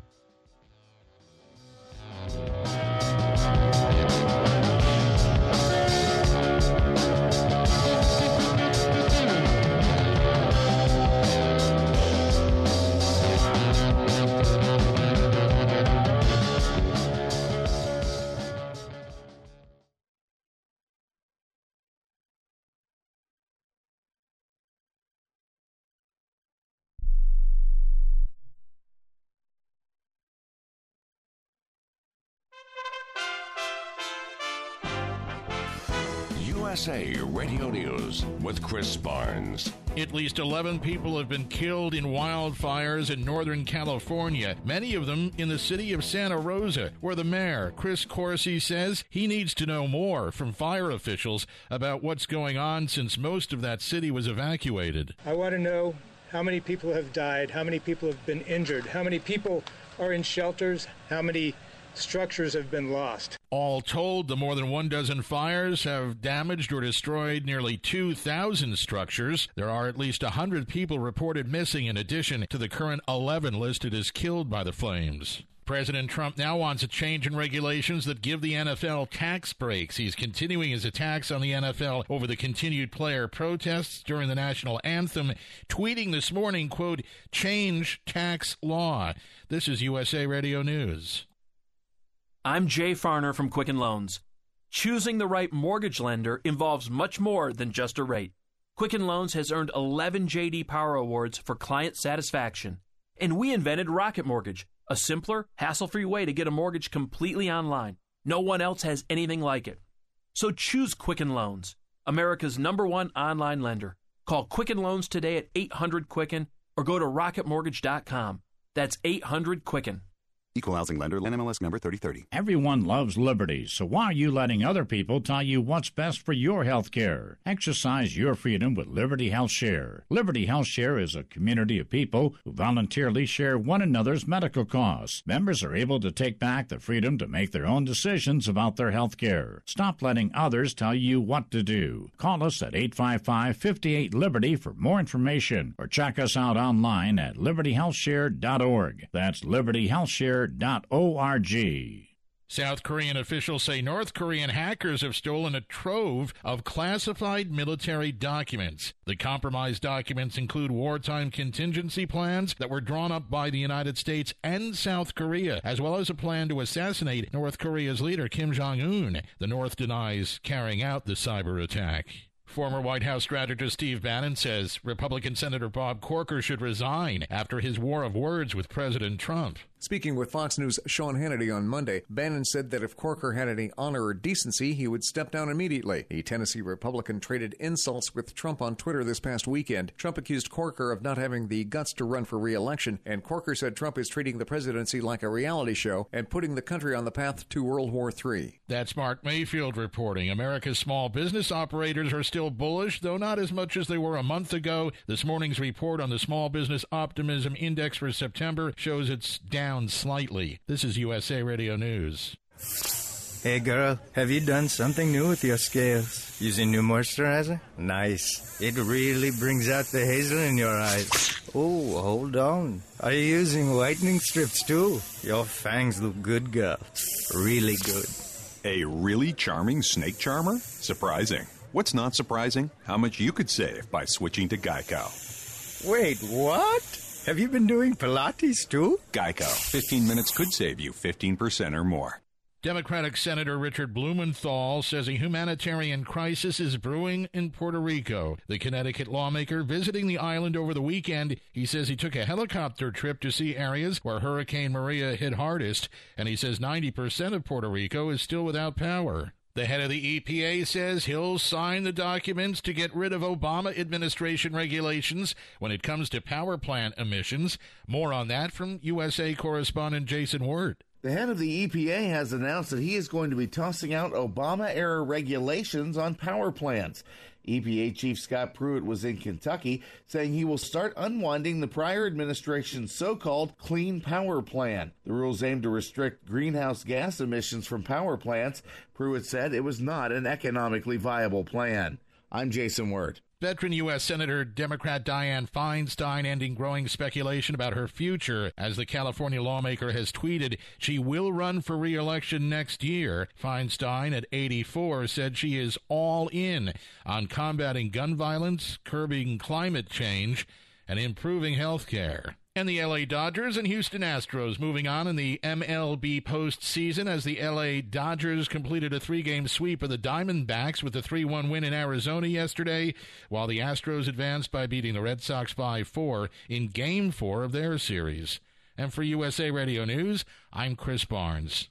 U S A Radio News with Chris Barnes. At least eleven people have been killed in wildfires in Northern California, many of them in the city of Santa Rosa, where the mayor, Chris Corsi, says he needs to know more from fire officials about what's going on since most of that city was evacuated. I want to know how many people have died, how many people have been injured, how many people are in shelters, how many structures have been lost. All told, the more than one dozen fires have damaged or destroyed nearly two thousand structures. There are at least one hundred people reported missing in addition to the current eleven listed as killed by the flames. President Trump now wants a change in regulations that give the N F L tax breaks. He's continuing his attacks on the N F L over the continued player protests during the national anthem, tweeting this morning, quote, "Change tax law." This is U S A Radio News. I'm Jay Farner from Quicken Loans. Choosing the right mortgage lender involves much more than just a rate. Quicken Loans has earned eleven J D Power Awards for client satisfaction. And we invented Rocket Mortgage, A simpler, hassle-free way to get a mortgage completely online. No one else has anything like it. So choose Quicken Loans, America's number one online lender. Call Quicken Loans today at eight hundred Quicken or go to rocket mortgage dot com. That's eight hundred Quicken. Equal housing lender, N M L S number thirty thirty. Everyone loves liberty, so why are you letting other people tell you what's best for your health care? Exercise your freedom with Liberty Health Share. Liberty Health Share is a community of people who voluntarily share one another's medical costs. Members are able to take back the freedom to make their own decisions about their health care. Stop letting others tell you what to do. Call us at eight five five, five eight, Liberty for more information, or check us out online at liberty health share dot org. That's liberty health share dot org. South Korean officials say North Korean hackers have stolen a trove of classified military documents. The compromised documents include wartime contingency plans that were drawn up by the United States and South Korea, as well as a plan to assassinate North Korea's leader Kim Jong-un. The North denies carrying out the cyber attack. Former White House strategist Steve Bannon says Republican Senator Bob Corker should resign after his war of words with President Trump. Speaking with Fox News' Sean Hannity on Monday, Bannon said that if Corker had any honor or decency, he would step down immediately. A Tennessee Republican traded insults with Trump on Twitter this past weekend. Trump accused Corker of not having the guts to run for re-election, and Corker said Trump is treating the presidency like a reality show and putting the country on the path to World War Three. That's Mark Mayfield reporting. America's small business operators are still bullish, though not as much as they were a month ago. This morning's report on the Small Business Optimism Index for September shows it's down slightly. This is U S A Radio News. Hey girl, have you done something new with your scales? Using new moisturizer? Nice. It really brings out the hazel in your eyes. Oh, hold on. Are you using whitening strips too? Your fangs look good, girl. Really good. A really charming snake charmer? Surprising. What's not surprising? How much you could save by switching to Geico. Wait, what? Have you been doing Pilates too? Geico. fifteen minutes could save you fifteen percent or more. Democratic Senator Richard Blumenthal says a humanitarian crisis is brewing in Puerto Rico. The Connecticut lawmaker visiting the island over the weekend, he says he took a helicopter trip to see areas where Hurricane Maria hit hardest, and he says ninety percent of Puerto Rico is still without power. The head of the E P A says he'll sign the documents to get rid of Obama administration regulations when it comes to power plant emissions. More on that from U S A correspondent Jason Wirt. The head of the E P A has announced that he is going to be tossing out Obama-era regulations on power plants. E P A Chief Scott Pruitt was in Kentucky saying he will start unwinding the prior administration's so-called Clean Power Plan. The rules aim to restrict greenhouse gas emissions from power plants. Pruitt said it was not an economically viable plan. I'm Jason Wirt. Veteran U S Senator Democrat Dianne Feinstein ending growing speculation about her future as the California lawmaker has tweeted she will run for re-election next year. Feinstein, at eighty-four, said she is all in on combating gun violence, curbing climate change, and improving health care. And the L A Dodgers and Houston Astros moving on in the M L B postseason as the L A Dodgers completed a three-game sweep of the Diamondbacks with a three one win in Arizona yesterday, while the Astros advanced by beating the Red Sox five four in Game four of their series. And for U S A Radio News, I'm Chris Barnes.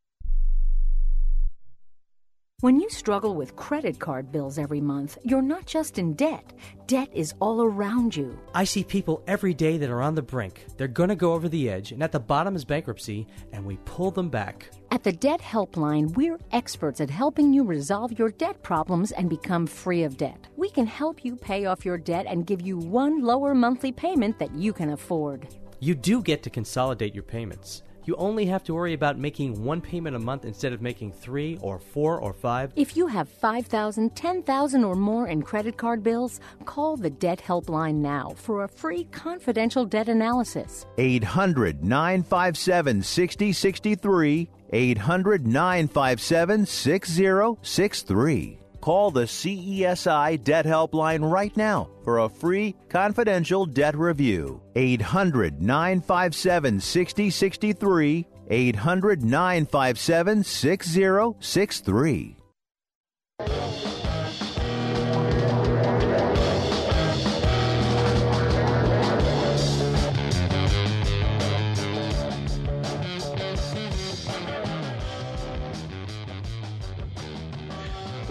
When you struggle with credit card bills every month, you're not just in debt. Debt is all around you. I see people every day that are on the brink. They're going to go over the edge, and at the bottom is bankruptcy, and we pull them back. At the Debt Helpline, we're experts at helping you resolve your debt problems and become free of debt. We can help you pay off your debt and give you one lower monthly payment that you can afford. You do get to consolidate your payments. You only have to worry about making one payment a month instead of making three or four or five. If you have five thousand dollars, ten thousand dollars or more in credit card bills, call the Debt Helpline now for a free confidential debt analysis. eight hundred, nine five seven, six zero six three. eight hundred, nine five seven, six zero six three. Call the C E S I Debt Helpline right now for a free confidential debt review. eight hundred, nine five seven, six zero six three. eight hundred, nine five seven, six zero six three.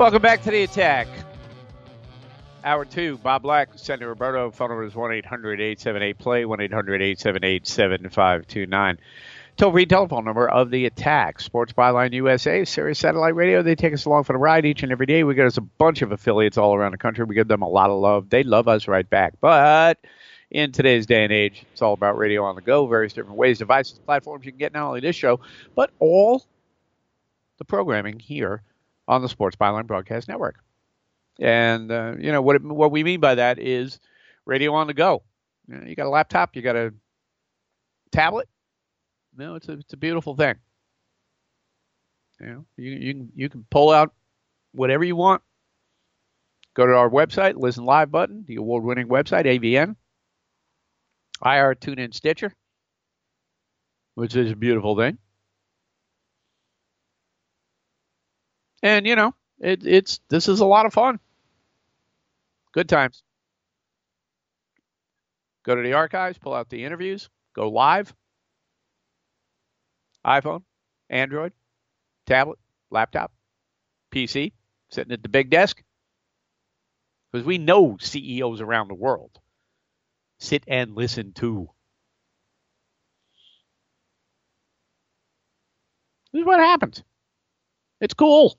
Welcome back to The Attack. Hour two, Bob Black, Senator Roberto. Phone number is one eight hundred eight seven eight play, one eight hundred eight seven eight seven five two nine. Toll-free telephone number of The Attack. Sports Byline U S A, Sirius Satellite Radio. They take us along for the ride each and every day. We get us a bunch of affiliates all around the country. We give them a lot of love. They love us right back. But in today's day and age, it's all about radio on the go, various different ways, devices, platforms. You can get not only this show, but all the programming here on the Sports Byline Broadcast Network. And, uh, you know, what it, what we mean by that is radio on the go. You know, you got a laptop, you got a tablet. No, it's a it's a beautiful thing. You know, you you can you can pull out whatever you want. Go to our website, listen live button, the award-winning website, A V N, I R, TuneIn, Stitcher, which is a beautiful thing. And you know, it it's this is a lot of fun. Good times. Go to the archives, pull out the interviews, go live. iPhone, Android, tablet, laptop, P C, sitting at the big desk. Because we know C E Os around the world sit and listen to. This is what happens. It's cool.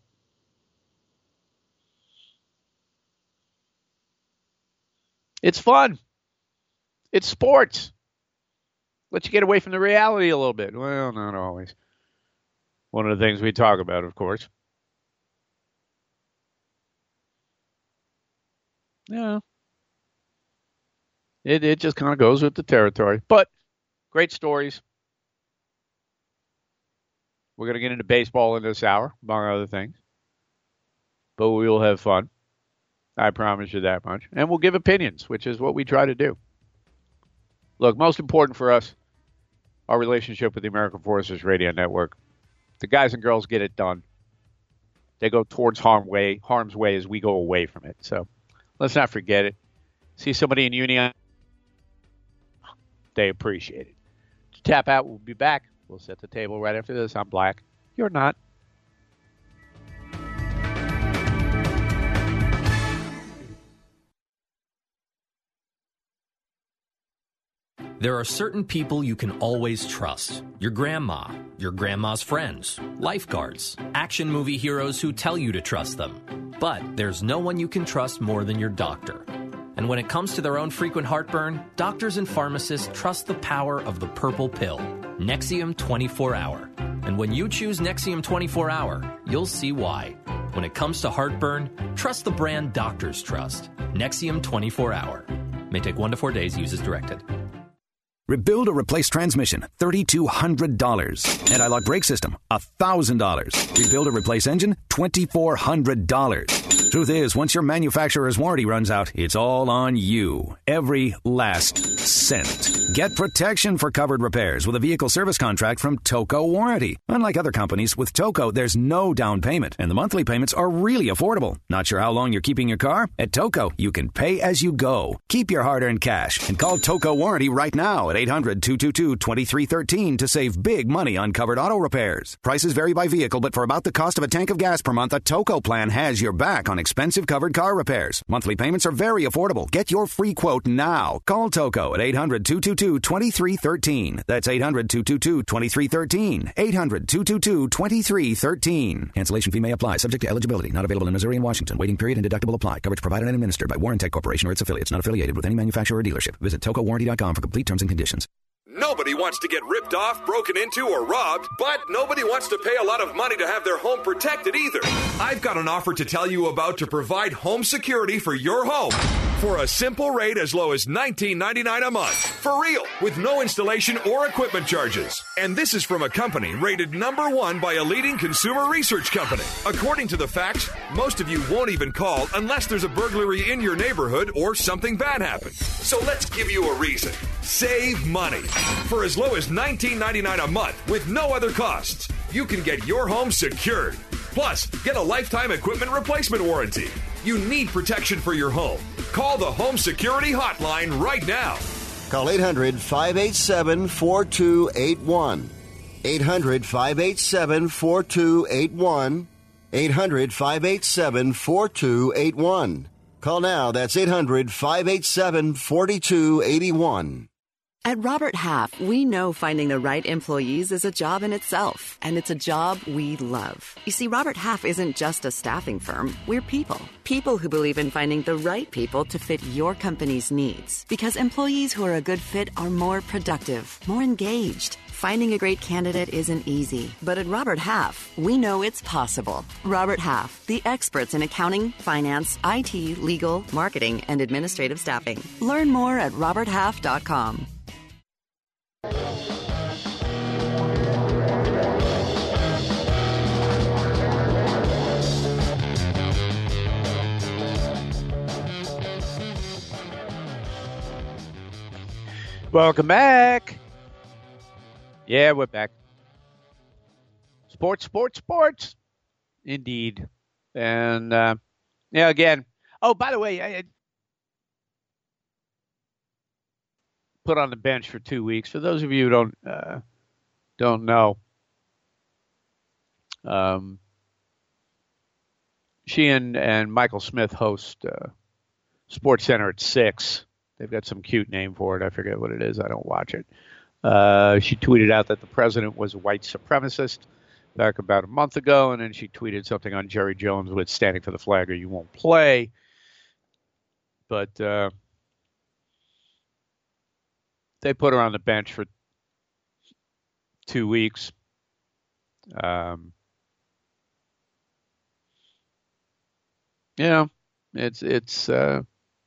It's fun. It's sports. Let you get away from the reality a little bit. Well, not always. One of the things we talk about, of course. Yeah. It it just kind of goes with the territory. But great stories. We're going to get into baseball in this hour, among other things. But we will have fun. I promise you that much. And we'll give opinions, which is what we try to do. Look, most important for us, our relationship with the American Forces Radio Network. The guys and girls get it done. They go towards harm way, harm's way as we go away from it. So let's not forget it. See somebody in Union, they appreciate it. To tap out, we'll be back. We'll set the table right after this. I'm Black. You're not. There are certain people you can always trust. Your grandma, your grandma's friends, lifeguards, action movie heroes who tell you to trust them. But there's no one you can trust more than your doctor. And when it comes to their own frequent heartburn, doctors and pharmacists trust the power of the purple pill, Nexium twenty-four hour. And when you choose Nexium twenty-four hour, you'll see why. When it comes to heartburn, trust the brand doctors trust, Nexium twenty-four hour. May take one to four days, use as directed. Rebuild or replace transmission, three thousand two hundred dollars. Anti-lock brake system, one thousand dollars. Rebuild or replace engine, two thousand four hundred dollars. Truth is, once your manufacturer's warranty runs out, it's all on you. Every last cent. Get protection for covered repairs with a vehicle service contract from Toco Warranty. Unlike other companies, with Toco, there's no down payment, and the monthly payments are really affordable. Not sure how long you're keeping your car? At Toco, you can pay as you go. Keep your hard-earned cash and call Toco Warranty right now at eight hundred, two two two, two three one three to save big money on covered auto repairs. Prices vary by vehicle, but for about the cost of a tank of gas per month, a Toco plan has your back on expensive covered car repairs. Monthly payments are very affordable. Get your free quote now. Call Toco at eight hundred, two two two, two three one three. That's eight hundred, two two two, two three one three. eight hundred, two two two, two three one three. Cancellation fee may apply, subject to eligibility. Not available in Missouri and Washington. Waiting period and deductible apply. Coverage provided and administered by Warrantech Corporation or its affiliates. Not affiliated with any manufacturer or dealership. Visit toco warranty dot com for complete terms and conditions. Nobody wants to get ripped off, broken into, or robbed, but nobody wants to pay a lot of money to have their home protected either. I've got an offer to tell you about to provide home security for your home for a simple rate as low as nineteen ninety-nine dollars a month. For real, with no installation or equipment charges. And this is from a company rated number one by a leading consumer research company. According to the facts, most of you won't even call unless there's a burglary in your neighborhood or something bad happens. So let's give you a reason. Save money. For as low as nineteen ninety-nine dollars a month with no other costs, you can get your home secured. Plus, get a lifetime equipment replacement warranty. You need protection for your home. Call the Home Security Hotline right now. Call eight hundred, five eight seven, four two eight one. eight hundred, five eight seven, four two eight one. eight hundred, five eight seven, four two eight one. Call now. That's eight hundred, five eight seven, four two eight one. At Robert Half, we know finding the right employees is a job in itself, and it's a job we love. You see, Robert Half isn't just a staffing firm. We're people. People who believe in finding the right people to fit your company's needs. Because employees who are a good fit are more productive, more engaged. Finding a great candidate isn't easy, but at Robert Half, we know it's possible. Robert Half, the experts in accounting, finance, I T, legal, marketing, and administrative staffing. Learn more at robert half dot com. Welcome back. Yeah, we're back. Sports, sports, sports. Indeed. And, uh, yeah, again. Oh, by the way, I, I put on the bench for two weeks. For those of you who don't uh, don't know, um, she and, and Michael Smith host uh, Sports Center at six. They've got some cute name for it. I forget what it is. I don't watch it. Uh, she tweeted out that the president was a white supremacist back about a month ago, and then she tweeted something on Jerry Jones with standing for the flag or you won't play. But uh, they put her on the bench for two weeks. Um, you know, it's it's. Uh,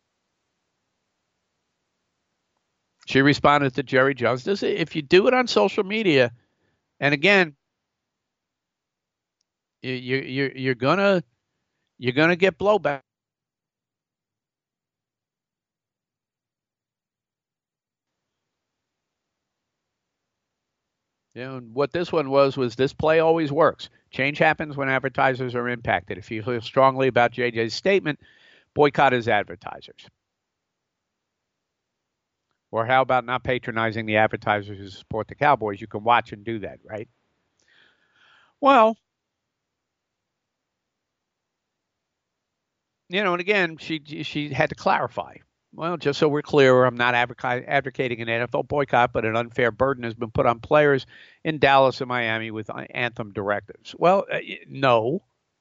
She responded to Jerry Jones. This, if you do it on social media, and again, you, you, you're gonna you're gonna get blowback. You know, what this one was was this play always works. Change happens when advertisers are impacted. If you feel strongly about J J's statement, boycott his advertisers. Or how about not patronizing the advertisers who support the Cowboys? You can watch and do that, right? Well, you know, and again, she she had to clarify. Well, just so we're clear, I'm not advocating an N F L boycott, but an unfair burden has been put on players in Dallas and Miami with anthem directives. Well, uh, no.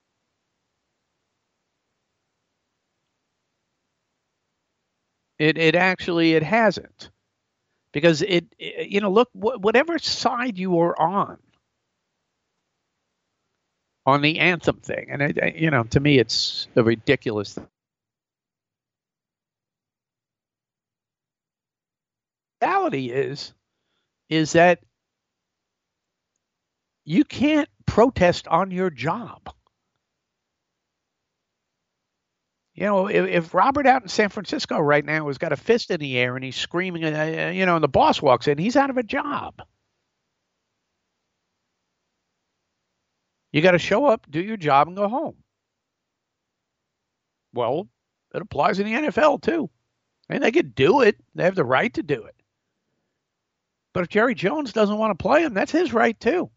It it actually it hasn't, because it, it you know look wh- whatever side you are on on the anthem thing, and it, you know to me it's a ridiculous thing. The reality is is that you can't protest on your job. You know, if, if Robert out in San Francisco right now has got a fist in the air and he's screaming, uh, you know, and the boss walks in, he's out of a job. You got to show up, do your job, and go home. Well, it applies in the N F L too. And they could do it. They have the right to do it. But if Jerry Jones doesn't want to play him, that's his right too.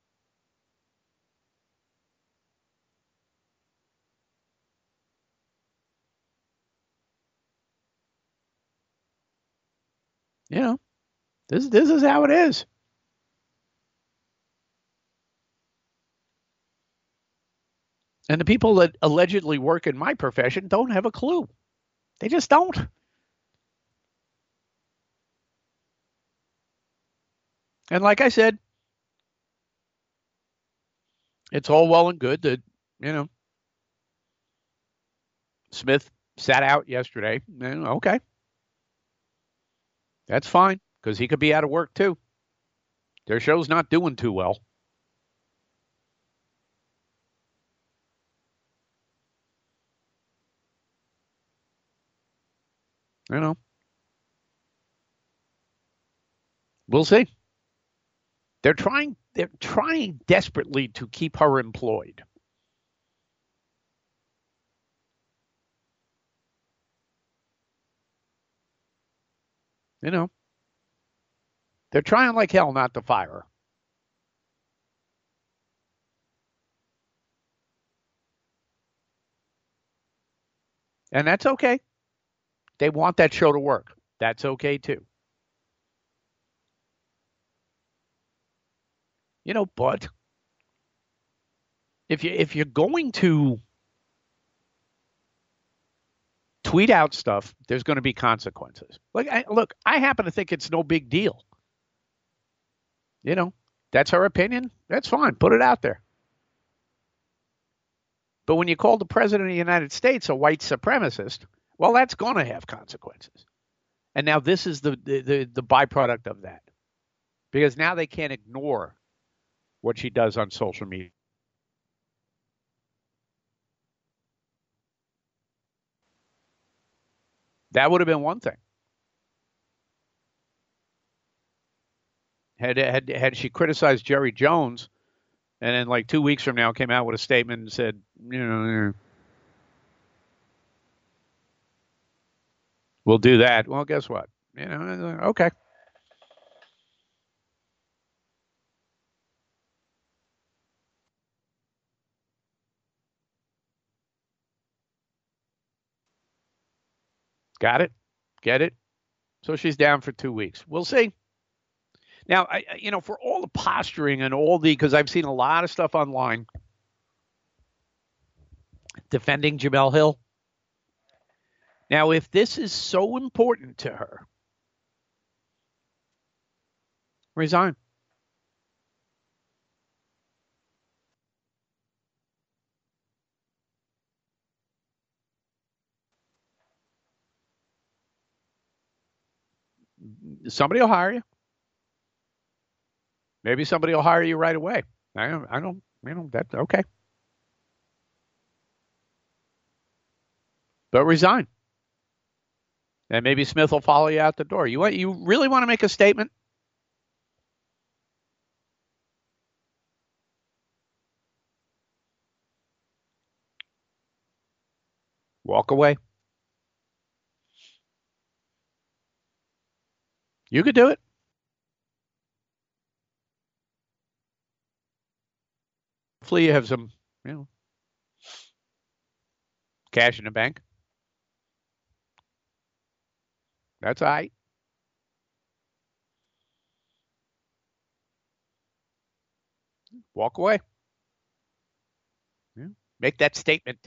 You know, this this is how it is. And the people that allegedly work in my profession don't have a clue. They just don't. And like I said, it's all well and good that, you know, Smith sat out yesterday. Okay. That's fine, because he could be out of work too. Their show's not doing too well. You know. We'll see. They're trying they're trying desperately to keep her employed. You know, they're trying like hell not to fire her. And that's okay. They want that show to work. That's okay, too. You know, but if you if you're going to tweet out stuff, there's going to be consequences. Like, I, look, I happen to think it's no big deal. You know, that's her opinion. That's fine. Put it out there. But when you call the president of the United States a white supremacist, well, that's going to have consequences. And now this is the, the, the, the byproduct of that. Because now they can't ignore what she does on social media. That would have been one thing. Had, had, had she criticized Jerry Jones, and then like two weeks from now came out with a statement and said, you know, we'll do that. Well, guess what? You know, okay. Got it? Get it? So she's down for two weeks. We'll see. Now, I, you know, for all the posturing and all the, because I've seen a lot of stuff online defending Jemele Hill. Now, if this is so important to her, resign. Somebody will hire you. Maybe somebody will hire you right away. I don't, I don't, you know, that's okay. But resign. And maybe Smith will follow you out the door. You want, you really want to make a statement? Walk away. You could do it. Hopefully you have some, you know, cash in the bank. That's all right. Walk away. Yeah. Make that statement.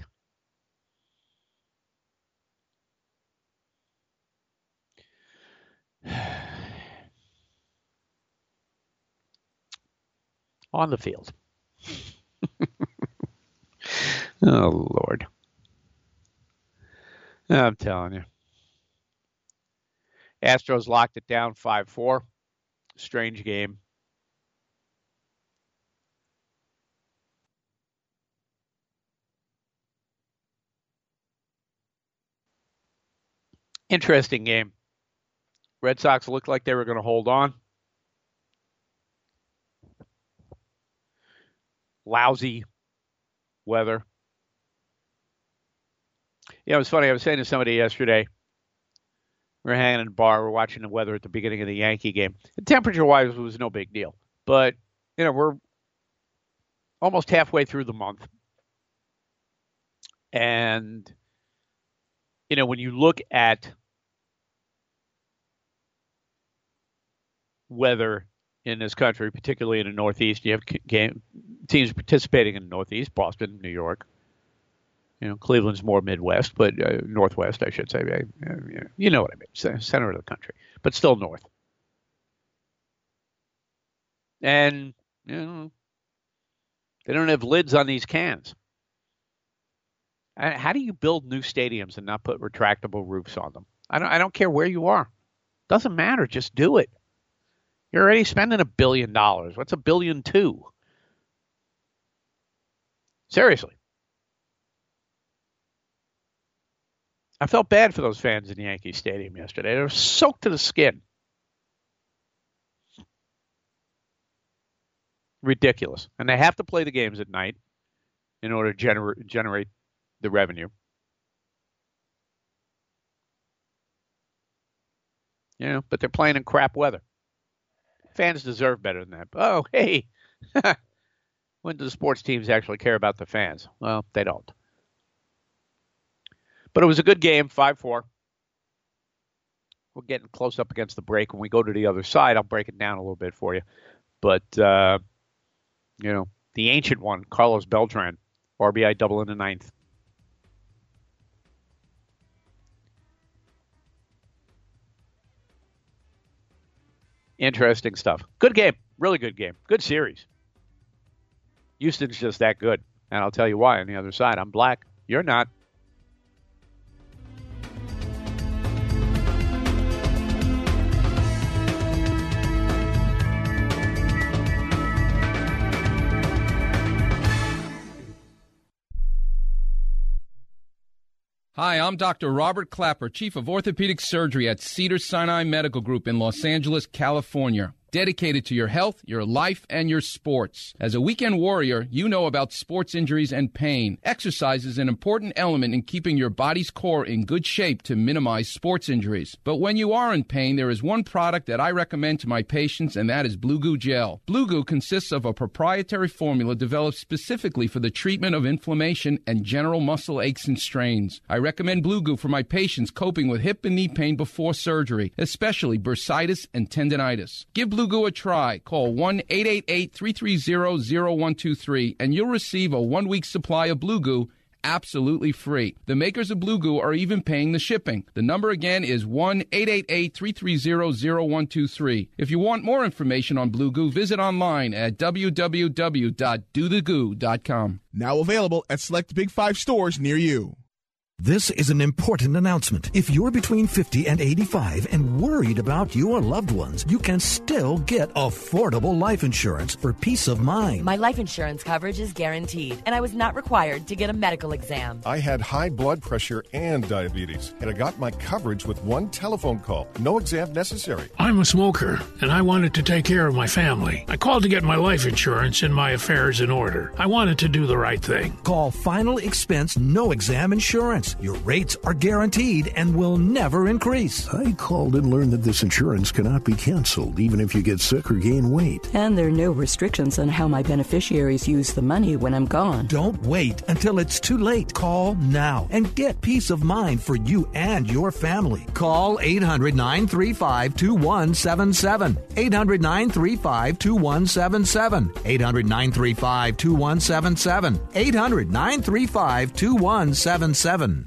On the field. Oh, Lord. I'm telling you. Astros locked it down five four. Strange game. Interesting game. Red Sox looked like they were going to hold on. Lousy weather. Yeah, it was funny. I was saying to somebody yesterday, we were hanging in a bar, we're watching the weather at the beginning of the Yankee game. The temperature-wise was no big deal. But, you know, we're almost halfway through the month. And, you know, when you look at weather in this country, particularly in the Northeast, you have game, teams participating in the Northeast, Boston, New York. You know, Cleveland's more Midwest, but uh, Northwest, I should say. Uh, you know what I mean, center of the country, but still north. And, you know, they don't have lids on these cans. How do you build new stadiums and not put retractable roofs on them? I don't, I don't care where you are. Doesn't matter. Just do it. You're already spending a billion dollars. What's a billion two? Seriously. I felt bad for those fans in the Yankee Stadium yesterday. They were soaked to the skin. Ridiculous. And they have to play the games at night in order to gener- generate the revenue. You know, but they're playing in crap weather. Fans deserve better than that. Oh, hey. When do the sports teams actually care about the fans? Well, they don't. But it was a good game, five four. We're getting close up against the break. When we go to the other side, I'll break it down a little bit for you. But, uh, you know, the ancient one, Carlos Beltran, R B I double in the ninth. Interesting stuff. Good game. Really good game. Good series. Houston's just that good. And I'll tell you why on the other side. I'm black. You're not. Hi, I'm Doctor Robert Clapper, Chief of Orthopedic Surgery at Cedars-Sinai Medical Group in Los Angeles, California. Dedicated to your health, your life, and your sports. As a weekend warrior, you know about sports injuries and pain. Exercise is an important element in keeping your body's core in good shape to minimize sports injuries. But when you are in pain, there is one product that I recommend to my patients, and that is Blue Goo Gel. Blue Goo consists of a proprietary formula developed specifically for the treatment of inflammation and general muscle aches and strains. I recommend Blue Goo for my patients coping with hip and knee pain before surgery, especially bursitis and tendinitis. Give Blue Goo a try. Call one eight eight eight, three three zero, zero one two three and you'll receive a one-week supply of Blue Goo absolutely free. The makers of Blue Goo are even paying the shipping. The number again is one eight eight eight, three three zero, zero one two three. If you want more information on Blue Goo, visit online at w w w dot do the goo dot com. Now available at select Big Five stores near you. This is an important announcement. If you're between fifty and eighty-five and worried about your loved ones, you can still get affordable life insurance for peace of mind. My life insurance coverage is guaranteed, and I was not required to get a medical exam. I had high blood pressure and diabetes, and I got my coverage with one telephone call. No exam necessary. I'm a smoker, and I wanted to take care of my family. I called to get my life insurance and my affairs in order. I wanted to do the right thing. Call Final Expense No Exam Insurance. Your rates are guaranteed and will never increase. I called and learned that this insurance cannot be canceled, even if you get sick or gain weight. And there are no restrictions on how my beneficiaries use the money when I'm gone. Don't wait until it's too late. Call now and get peace of mind for you and your family. Call eight hundred, nine three five, two one seven seven. eight hundred, nine three five, two one seven seven. eight hundred, nine three five, two one seven seven. eight hundred, nine three five, two one seven seven.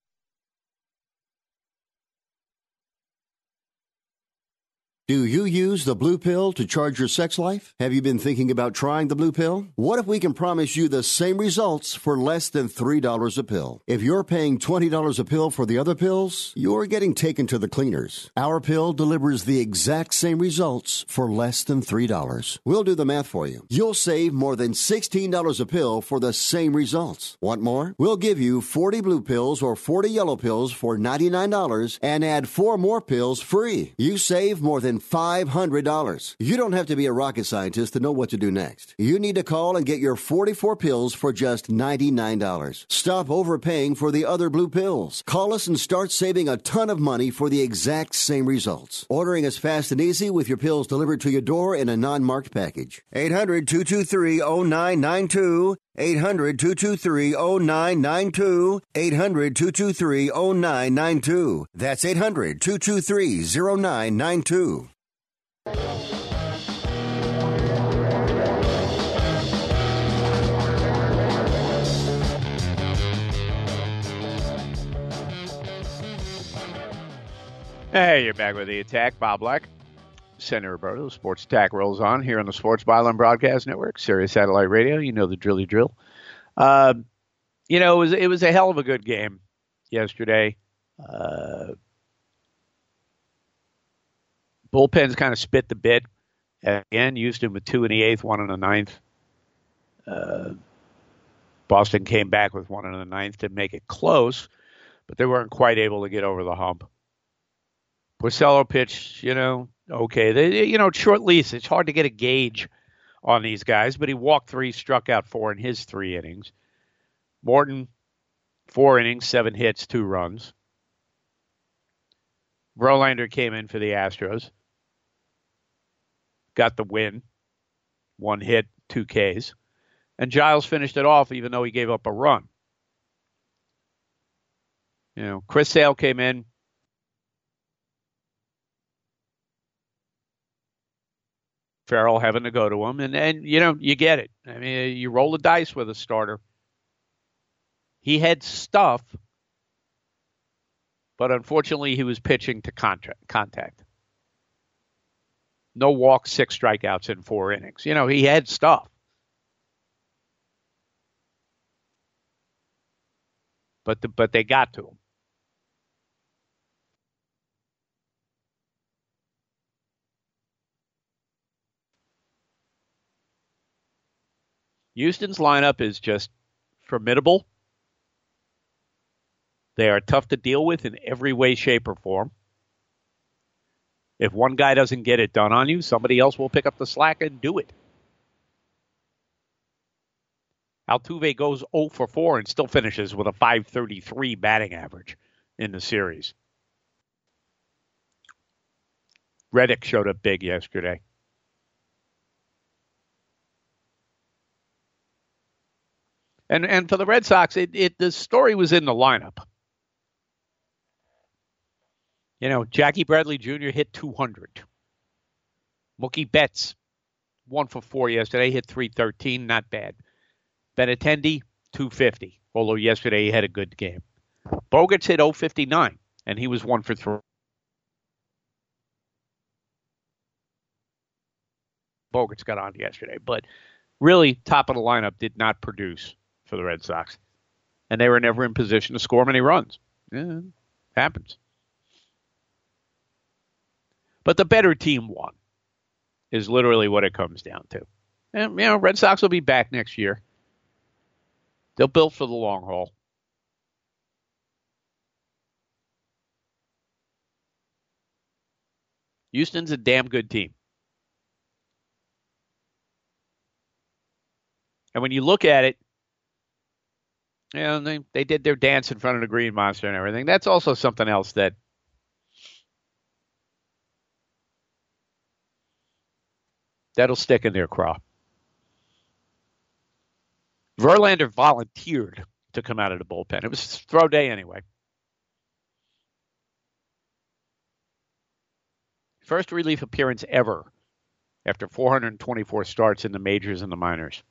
Do you use the blue pill to charge your sex life? Have you been thinking about trying the blue pill? What if we can promise you the same results for less than three dollars a pill? If you're paying twenty dollars a pill for the other pills, you're getting taken to the cleaners. Our pill delivers the exact same results for less than three dollars. We'll do the math for you. You'll save more than sixteen dollars a pill for the same results. Want more? We'll give you forty blue pills or forty yellow pills for ninety-nine dollars and add four more pills free. You save more than five hundred dollars. You don't have to be a rocket scientist to know what to do next. You need to call and get your forty-four pills for just ninety-nine dollars. Stop overpaying for the other blue pills. Call us and start saving a ton of money for the exact same results. Ordering is fast and easy with your pills delivered to your door in a non-marked package. eight hundred, two two three, zero nine nine two. eight hundred, two two three, zero nine nine two. eight hundred, two two three, zero nine nine two. That's eight hundred, two two three, zero nine nine two. Hey, you're back with the Attack. Bob Black, Senator Roberto. The Sports Attack rolls on here on the Sports Byline Broadcast Network, Sirius Satellite Radio. You know the drilly drill. Uh, you know, it was, it was a hell of a good game yesterday. Uh, bullpens kind of spit the bit. Again, Houston with two in the eighth, one in the ninth. Uh, Boston came back with one in the ninth to make it close, but they weren't quite able to get over the hump. Porcello pitched, you know, okay. They, you know, short lease. It's hard to get a gauge on these guys, but he walked three, struck out four in his three innings. Morton, four innings, seven hits, two runs. Verlander came in for the Astros. Got the win. One hit, two Ks. And Giles finished it off even though he gave up a run. You know, Chris Sale came in. Farrell having to go to him, and, and you know, you get it. I mean, you roll the dice with a starter. He had stuff, but unfortunately he was pitching to contract, contact. No walks, six strikeouts in four innings. You know, he had stuff. But the, but they got to him. Houston's lineup is just formidable. They are tough to deal with in every way, shape, or form. If one guy doesn't get it done on you, somebody else will pick up the slack and do it. Altuve goes oh for four and still finishes with a five thirty-three batting average in the series. Reddick showed up big yesterday. And and for the Red Sox, it, it the story was in the lineup. You know, Jackie Bradley Junior hit two hundred. Mookie Betts, one for four yesterday, hit three thirteen, not bad. Benintendi, two fifty, although yesterday he had a good game. Bogarts hit oh fifty-nine, and he was one for three. Bogarts got on yesterday, but really, top of the lineup did not produce for the Red Sox. And they were never in position to score many runs. Yeah, happens. But the better team won, is literally what it comes down to. And, you know, Red Sox will be back next year. They'll build for the long haul. Houston's a damn good team. And when you look at it, you know, they, they did their dance in front of the Green Monster and everything. That's also something else that that'll stick in their craw. Verlander volunteered to come out of the bullpen. It was throw day anyway. First relief appearance ever after four hundred twenty-four starts in the majors and the minors.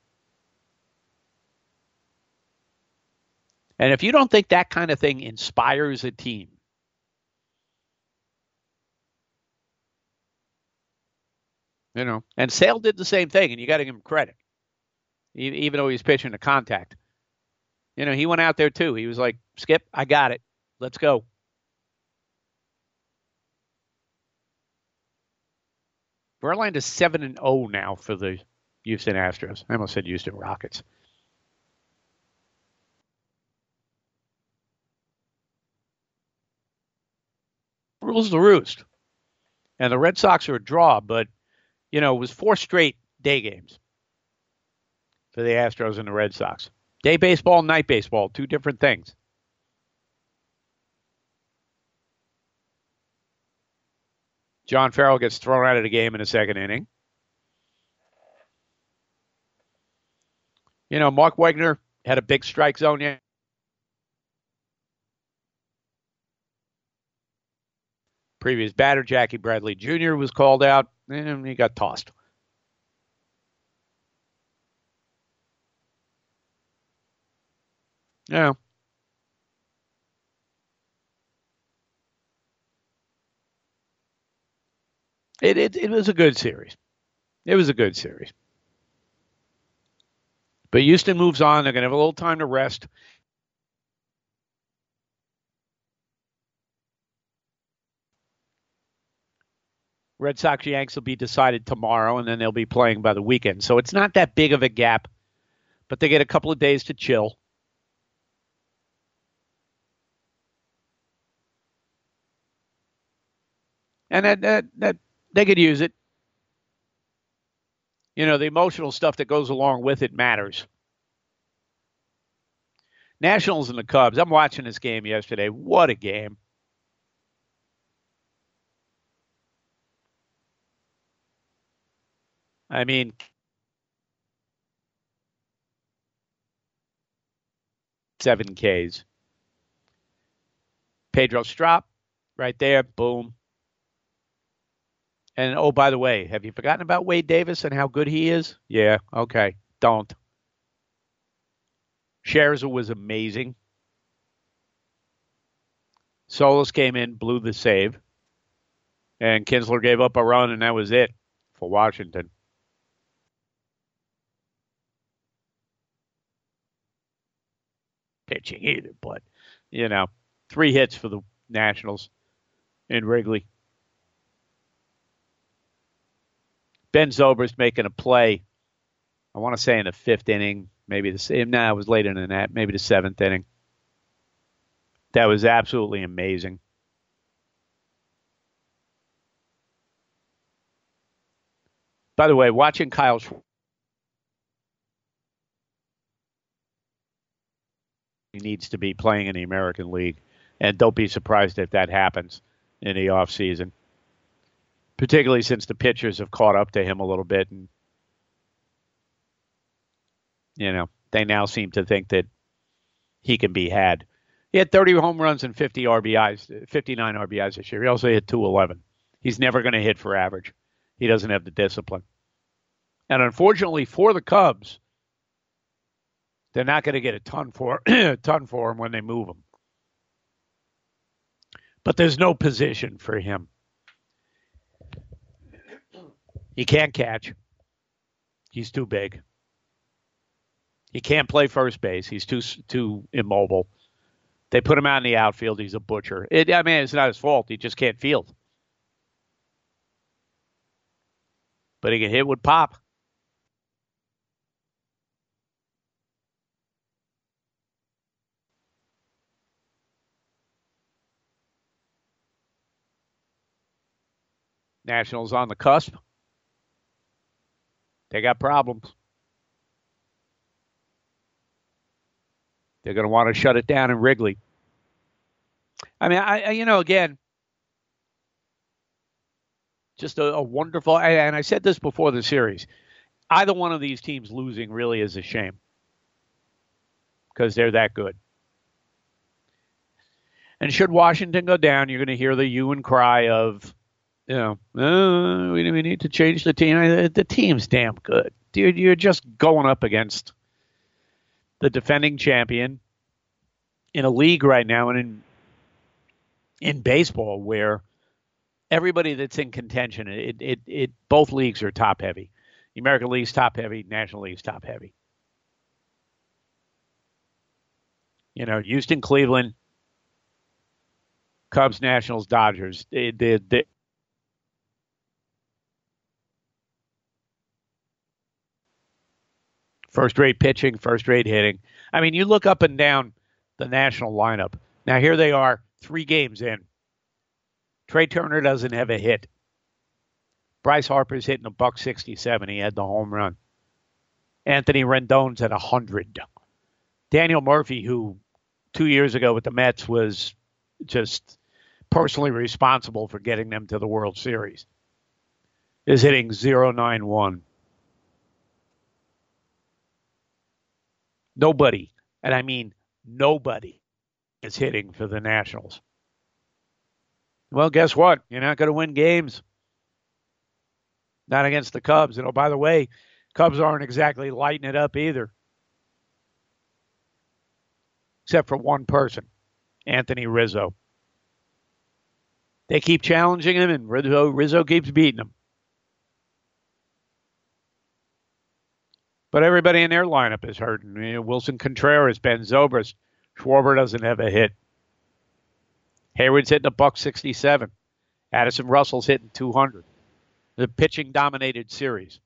And if you don't think that kind of thing inspires a team, you know, and Sale did the same thing, and you got to give him credit, even though he was pitching to contact. You know, he went out there too. He was like, Skip, I got it. Let's go. Verlander's seven and oh now for the Houston Astros. I almost said Houston Rockets. Rules the roost. And the Red Sox are a draw, but, you know, it was four straight day games for the Astros and the Red Sox. Day baseball, night baseball, two different things. John Farrell gets thrown out of the game in the second inning. You know, Mark Wegner had a big strike zone yet. Previous batter, Jackie Bradley Junior, was called out, and he got tossed. Yeah. It, it it was a good series. It was a good series. But Houston moves on. They're going to have a little time to rest. Red Sox Yanks will be decided tomorrow, and then they'll be playing by the weekend. So it's not that big of a gap, but they get a couple of days to chill. And that, that, that they could use it. You know, the emotional stuff that goes along with it matters. Nationals and the Cubs. I'm watching this game yesterday. What a game. I mean, seven Ks. Pedro Strop, right there, boom. And, oh, by the way, have you forgotten about Wade Davis and how good he is? Yeah, okay, don't. Scherzer was amazing. Solis came in, blew the save. And Kinsler gave up a run, and that was it for Washington. Pitching either, but, you know, three hits for the Nationals in Wrigley. Ben Zobrist making a play, I want to say in the fifth inning, maybe the same. No, it was later than that, maybe the seventh inning. That was absolutely amazing. By the way, watching Kyle Schwarber, he needs to be playing in the American League, and don't be surprised if that happens in the offseason. Particularly since the pitchers have caught up to him a little bit. And, you know, they now seem to think that he can be had. He had thirty home runs and fifty R B Is, fifty-nine R B Is this year. He also hit two eleven. He's never going to hit for average. He doesn't have the discipline. And unfortunately for the Cubs, they're not going to get a ton for, a ton for him when they move him. But there's no position for him. He can't catch. He's too big. He can't play first base. He's too too immobile. They put him out in the outfield. He's a butcher. It, I mean, it's not his fault. He just can't field. But he can hit with pop. Nationals on the cusp. They got problems. They're going to want to shut it down in Wrigley. I mean, I, I you know, again, just a, a wonderful, and I said this before the series, either one of these teams losing really is a shame because they're that good. And should Washington go down, you're going to hear the hue and cry of, you know, oh, we, we need to change the team. The team's damn good. Dude, you're just going up against the defending champion in a league right now and in in baseball where everybody that's in contention, it it, it both leagues are top heavy. The American League's top heavy, National League's top heavy. You know, Houston, Cleveland, Cubs, Nationals, Dodgers. They, they, they, First-rate pitching, first-rate hitting. I mean, you look up and down the national lineup. Now, here they are, three games in. Trey Turner doesn't have a hit. Bryce Harper's hitting a buck sixty-seven. He had the home run. Anthony Rendon's at one hundred. Daniel Murphy, who two years ago with the Mets was just personally responsible for getting them to the World Series, is hitting oh nine one. Nobody, and I mean nobody, is hitting for the Nationals. Well, guess what? You're not going to win games. Not against the Cubs. And oh, by the way, Cubs aren't exactly lighting it up either. Except for one person, Anthony Rizzo. They keep challenging him, and Rizzo, Rizzo keeps beating them. But everybody in their lineup is hurting. You know, Wilson Contreras, Ben Zobrist. Schwarber doesn't have a hit. Hayward's hitting a buck sixty-seven. Addison Russell's hitting two hundred. The pitching-dominated series.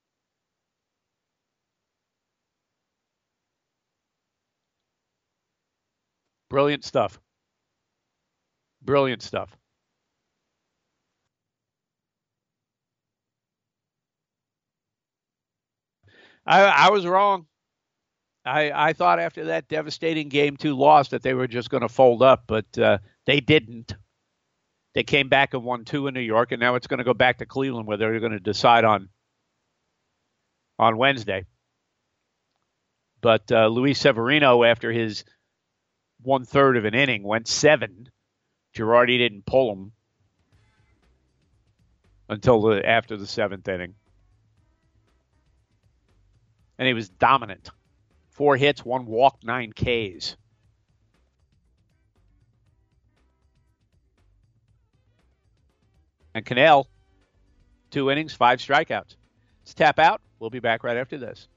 Brilliant stuff. Brilliant stuff. I, I was wrong. I, I thought after that devastating game two loss that they were just going to fold up, but uh, they didn't. They came back and won two in New York, and now it's going to go back to Cleveland where they're going to decide on on Wednesday. But uh, Luis Severino, after his one-third of an inning, went seven Girardi didn't pull him until the, after the seventh inning. And he was dominant. Four hits, one walk, nine Ks. And Cannell, two innings, five strikeouts. Let's tap out. We'll be back right after this.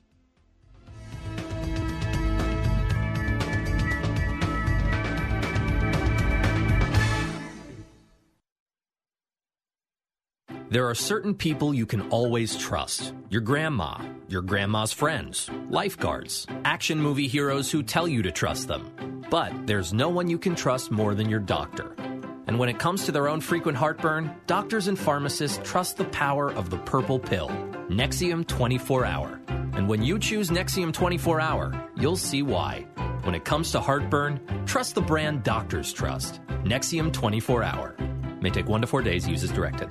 There are certain people you can always trust. Your grandma, your grandma's friends, lifeguards, action movie heroes who tell you to trust them. But there's no one you can trust more than your doctor. And when it comes to their own frequent heartburn, doctors and pharmacists trust the power of the purple pill, Nexium twenty-four hour. And when you choose Nexium twenty-four hour, you'll see why. When it comes to heartburn, trust the brand doctors trust. Nexium twenty-four hour. May take one to four days. Use as directed.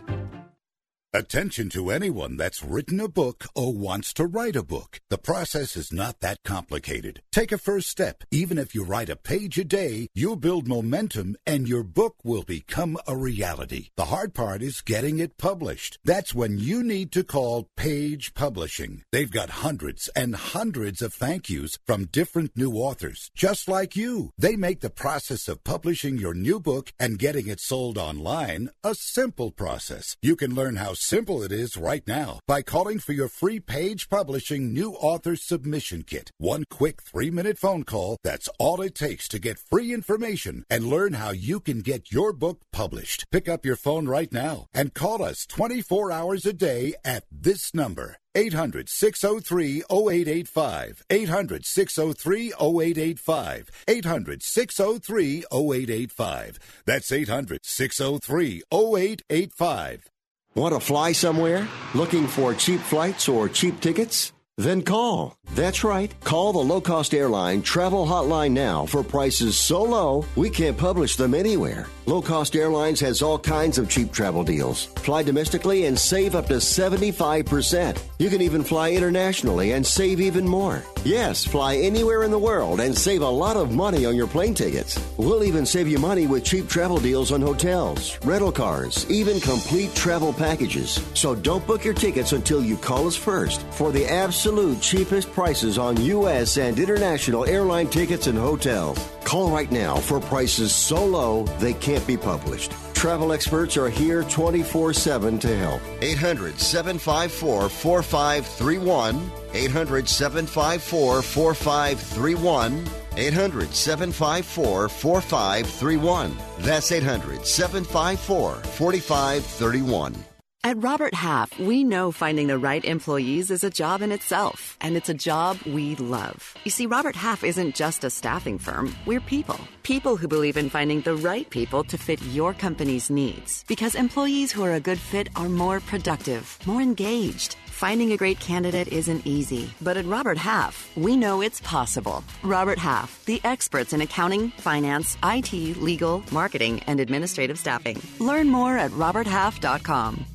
Attention to anyone that's written a book or wants to write a book. The process is not that complicated. Take a first step. Even if you write a page a day, you'll build momentum and your book will become a reality. The hard part is getting it published. That's when you need to call Page Publishing. They've got hundreds and hundreds of thank yous from different new authors, just like you. They make the process of publishing your new book and getting it sold online a simple process. You can learn how simple it is right now by calling for your free Page Publishing new author submission kit. One quick three-minute phone call, that's all it takes to get free information and learn how you can get your book published. Pick up your phone right now and call us twenty-four hours a day at this number. eight hundred, six oh three, oh eight eight five. eight hundred, six oh three, oh eight eight five. eight hundred, six oh three, oh eight eight five. That's eight hundred, six oh three, oh eight eight five. Want to fly somewhere? Looking for cheap flights or cheap tickets? Then call. That's right. Call the low-cost airline travel hotline now for prices so low we can't publish them anywhere. Low-cost airlines has all kinds of cheap travel deals. Fly domestically and save up to seventy-five percent. You can even fly internationally and save even more. Yes, fly anywhere in the world and save a lot of money on your plane tickets. We'll even save you money with cheap travel deals on hotels, rental cars, even complete travel packages. So don't book your tickets until you call us first for the absolute cheapest prices on U S and international airline tickets and hotels. Call right now for prices so low they can't be published. Travel experts are here twenty-four seven to help. eight hundred, seven five four, four five three one. eight hundred, seven five four, four five three one. eight hundred, seven five four, four five three one. That's eight hundred, seven five four, four five three one. At Robert Half, we know finding the right employees is a job in itself, and it's a job we love. You see, Robert Half isn't just a staffing firm. We're people. People who believe in finding the right people to fit your company's needs. Because employees who are a good fit are more productive, more engaged. Finding a great candidate isn't easy, but at Robert Half, we know it's possible. Robert Half, the experts in accounting, finance, I T, legal, marketing, and administrative staffing. Learn more at robert half dot com.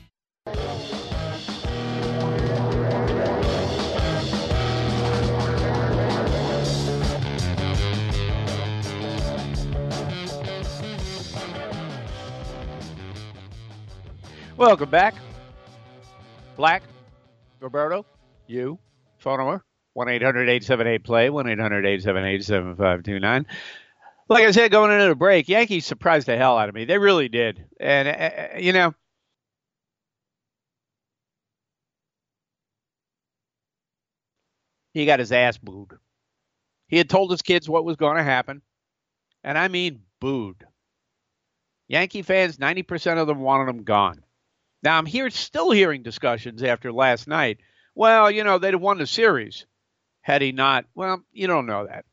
Welcome back. Black, Roberto, you, phone number, one eight hundred, eight seven eight, play, one eight hundred, eight seven eight, seven five two nine. Like I said, going into the break, Yankees surprised the hell out of me. They really did. And, uh, you know, he got his ass booed. He had told his kids what was going to happen. And I mean booed. Yankee fans, ninety percent of them wanted him gone. Now, I'm here still hearing discussions after last night. Well, you know, they'd have won the series had he not. Well, you don't know that.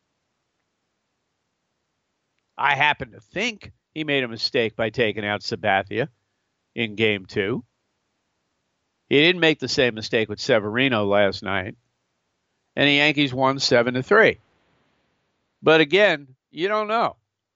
I happen to think he made a mistake by taking out Sabathia in game two. He didn't make the same mistake with Severino last night. And the Yankees won seven to three. But again, you don't know.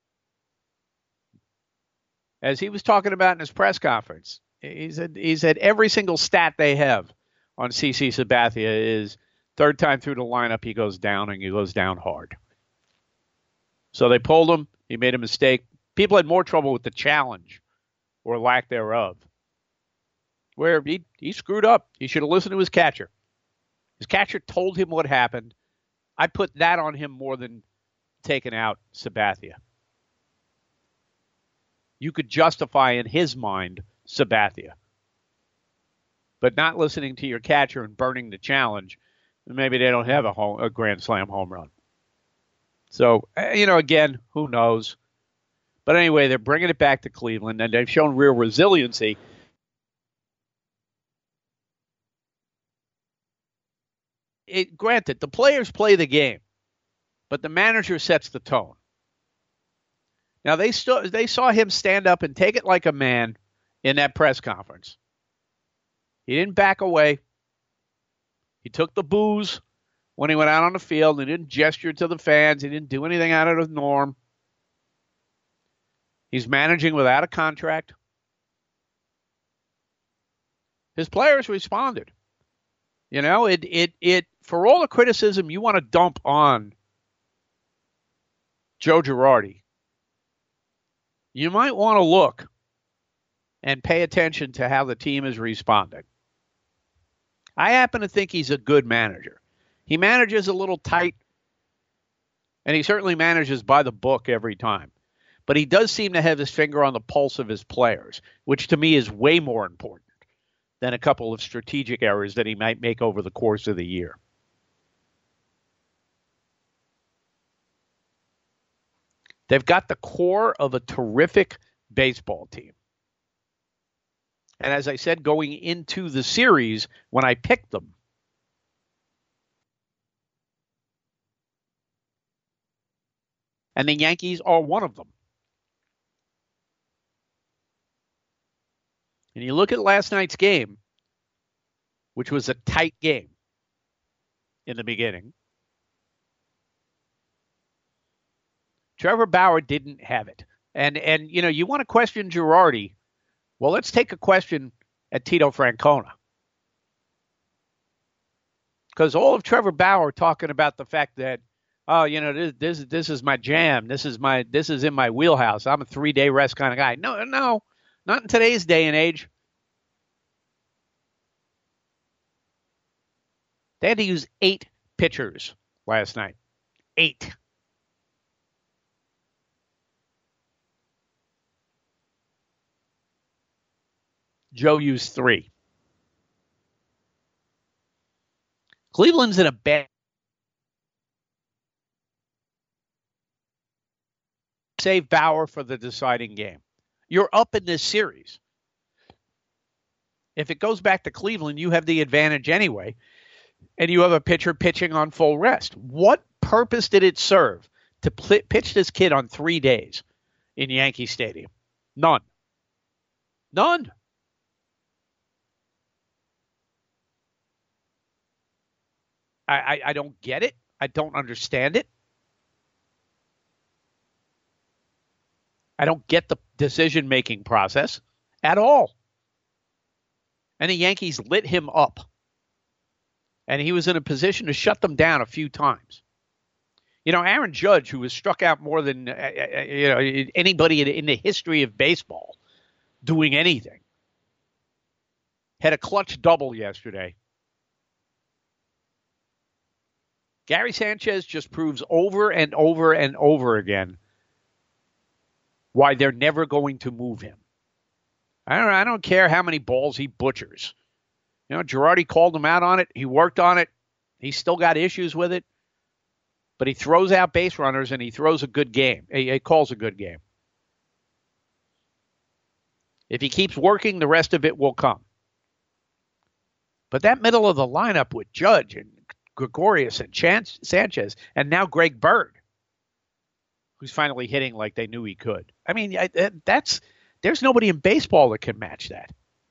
As he was talking about in his press conference, he said, he said every single stat they have on C C Sabathia is third time through the lineup, he goes down, and he goes down hard. So they pulled him. He made a mistake People had more trouble with the challenge or lack thereof, where he, he screwed up. He should have listened to his catcher. His catcher told him what happened. I put that on him more than taking out Sabathia. You could justify in his mind Sabathia. But not listening to your catcher and burning the challenge, maybe they don't have a, home, a Grand Slam home run. So, you know, again, who knows? But anyway, they're bringing it back to Cleveland, and they've shown real resiliency. It, granted, the players play the game, but the manager sets the tone. Now, they, st- they saw him stand up and take it like a man in that press conference. He didn't back away. He took the boos when he went out on the field. He didn't gesture to the fans. He didn't do anything out of the norm. He's managing without a contract. His players responded. You know, it it it for all the criticism you want to dump on Joe Girardi, you might want to look and pay attention to how the team is responding. I happen to think he's a good manager. He manages a little tight, and he certainly manages by the book every time. But he does seem to have his finger on the pulse of his players, which to me is way more important than a couple of strategic errors that he might make over the course of the year. They've got the core of a terrific baseball team. And as I said, going into the series, when I picked them, and the Yankees are one of them. And you look at last night's game, which was a tight game in the beginning. Trevor Bauer didn't have it. And, and you know, you want to question Girardi. Well, let's take a question at Tito Francona. Because all of Trevor Bauer talking about the fact that, oh, you know, this this this is my jam. This is my this is in my wheelhouse. I'm a three-day rest kind of guy. No, no, not in today's day and age. They had to use eight pitchers last night. Eight. Joe used three. Cleveland's in a bad. Save Bauer for the deciding game. You're up in this series. If it goes back to Cleveland, you have the advantage anyway, and you have a pitcher pitching on full rest. What purpose did it serve to pl- pitch this kid on three days in Yankee Stadium? None. None. I, I, I don't get it. I don't understand it. I don't get the decision-making process at all. And the Yankees lit him up. And he was in a position to shut them down a few times. You know, Aaron Judge, who has struck out more than uh, you know anybody in, in the history of baseball doing anything, had a clutch double yesterday. Gary Sanchez just proves over and over and over again why they're never going to move him. I don't, I don't care how many balls he butchers. You know, Girardi called him out on it. He worked on it. He's still got issues with it. But he throws out base runners, and he throws a good game. He, he calls a good game. If he keeps working, the rest of it will come. But that middle of the lineup with Judge and Gregorius and Chance, Sanchez, and now Greg Bird, who's finally hitting like they knew he could. I mean, I, that's there's nobody in baseball that can match that.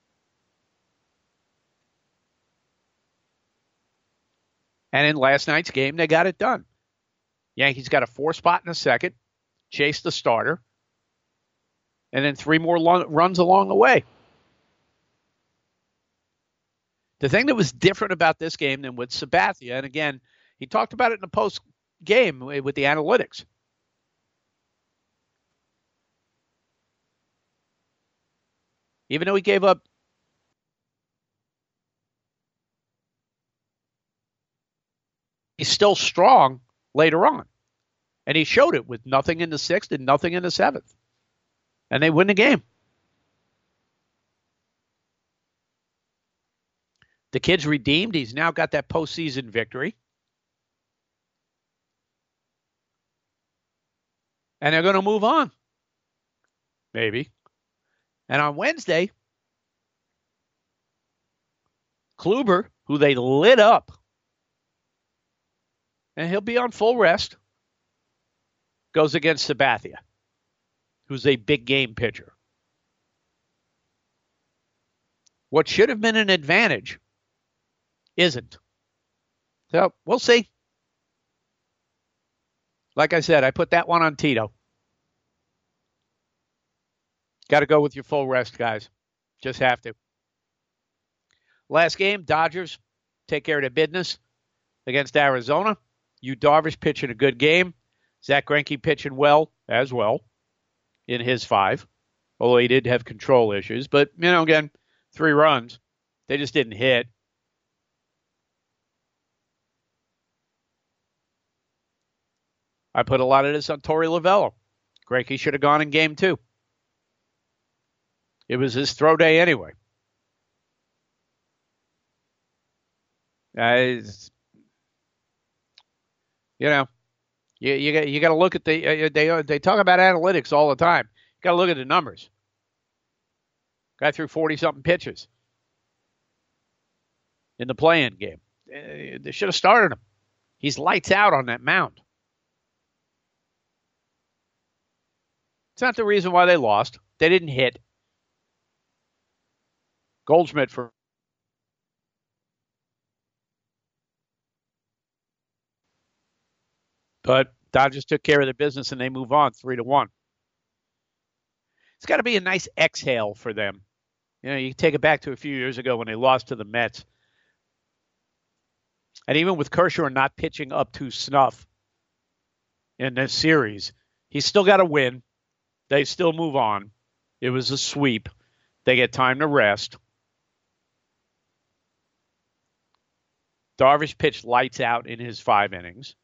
And in last night's game, they got it done. Yankees got a four spot in the second, chased the starter, and then three more long, runs along the way. The thing that was different about this game than with Sabathia, and again, he talked about it in the post game with the analytics. Even though he gave up he's still strong later on. And he showed it with nothing in the sixth and nothing in the seventh. And they win the game. The kid's redeemed. He's now got that postseason victory. And they're going to move on. Maybe. And on Wednesday, Kluber, who they lit up, and he'll be on full rest, goes against Sabathia, who's a big game pitcher. What should have been an advantage isn't. So we'll see. Like I said, I put that one on Tito. Got to go with your full rest, guys. Just have to. Last game, Dodgers take care of their business against Arizona. Yu Darvish pitching a good game. Zach Greinke pitching well as well in his five, although he did have control issues. But, you know, again, three runs. They just didn't hit. I put a lot of this on Torey Lovullo. Greinke should have gone in game two. It was his throw day anyway. Uh, you know, you you got you got to look at the uh, they they talk about analytics all the time. You got to look at the numbers. Guy threw forty something pitches in the play-in game. Uh, they should have started him. He's lights out on that mound. It's not the reason why they lost. They didn't hit. Goldschmidt for But Dodgers took care of their business and they move on three to one. It's got to be a nice exhale for them. You know, you take it back to a few years ago when they lost to the Mets. And even with Kershaw not pitching up to snuff in this series, he's still got to win. They still move on. It was a sweep. They get time to rest. Darvish pitched lights out in his five innings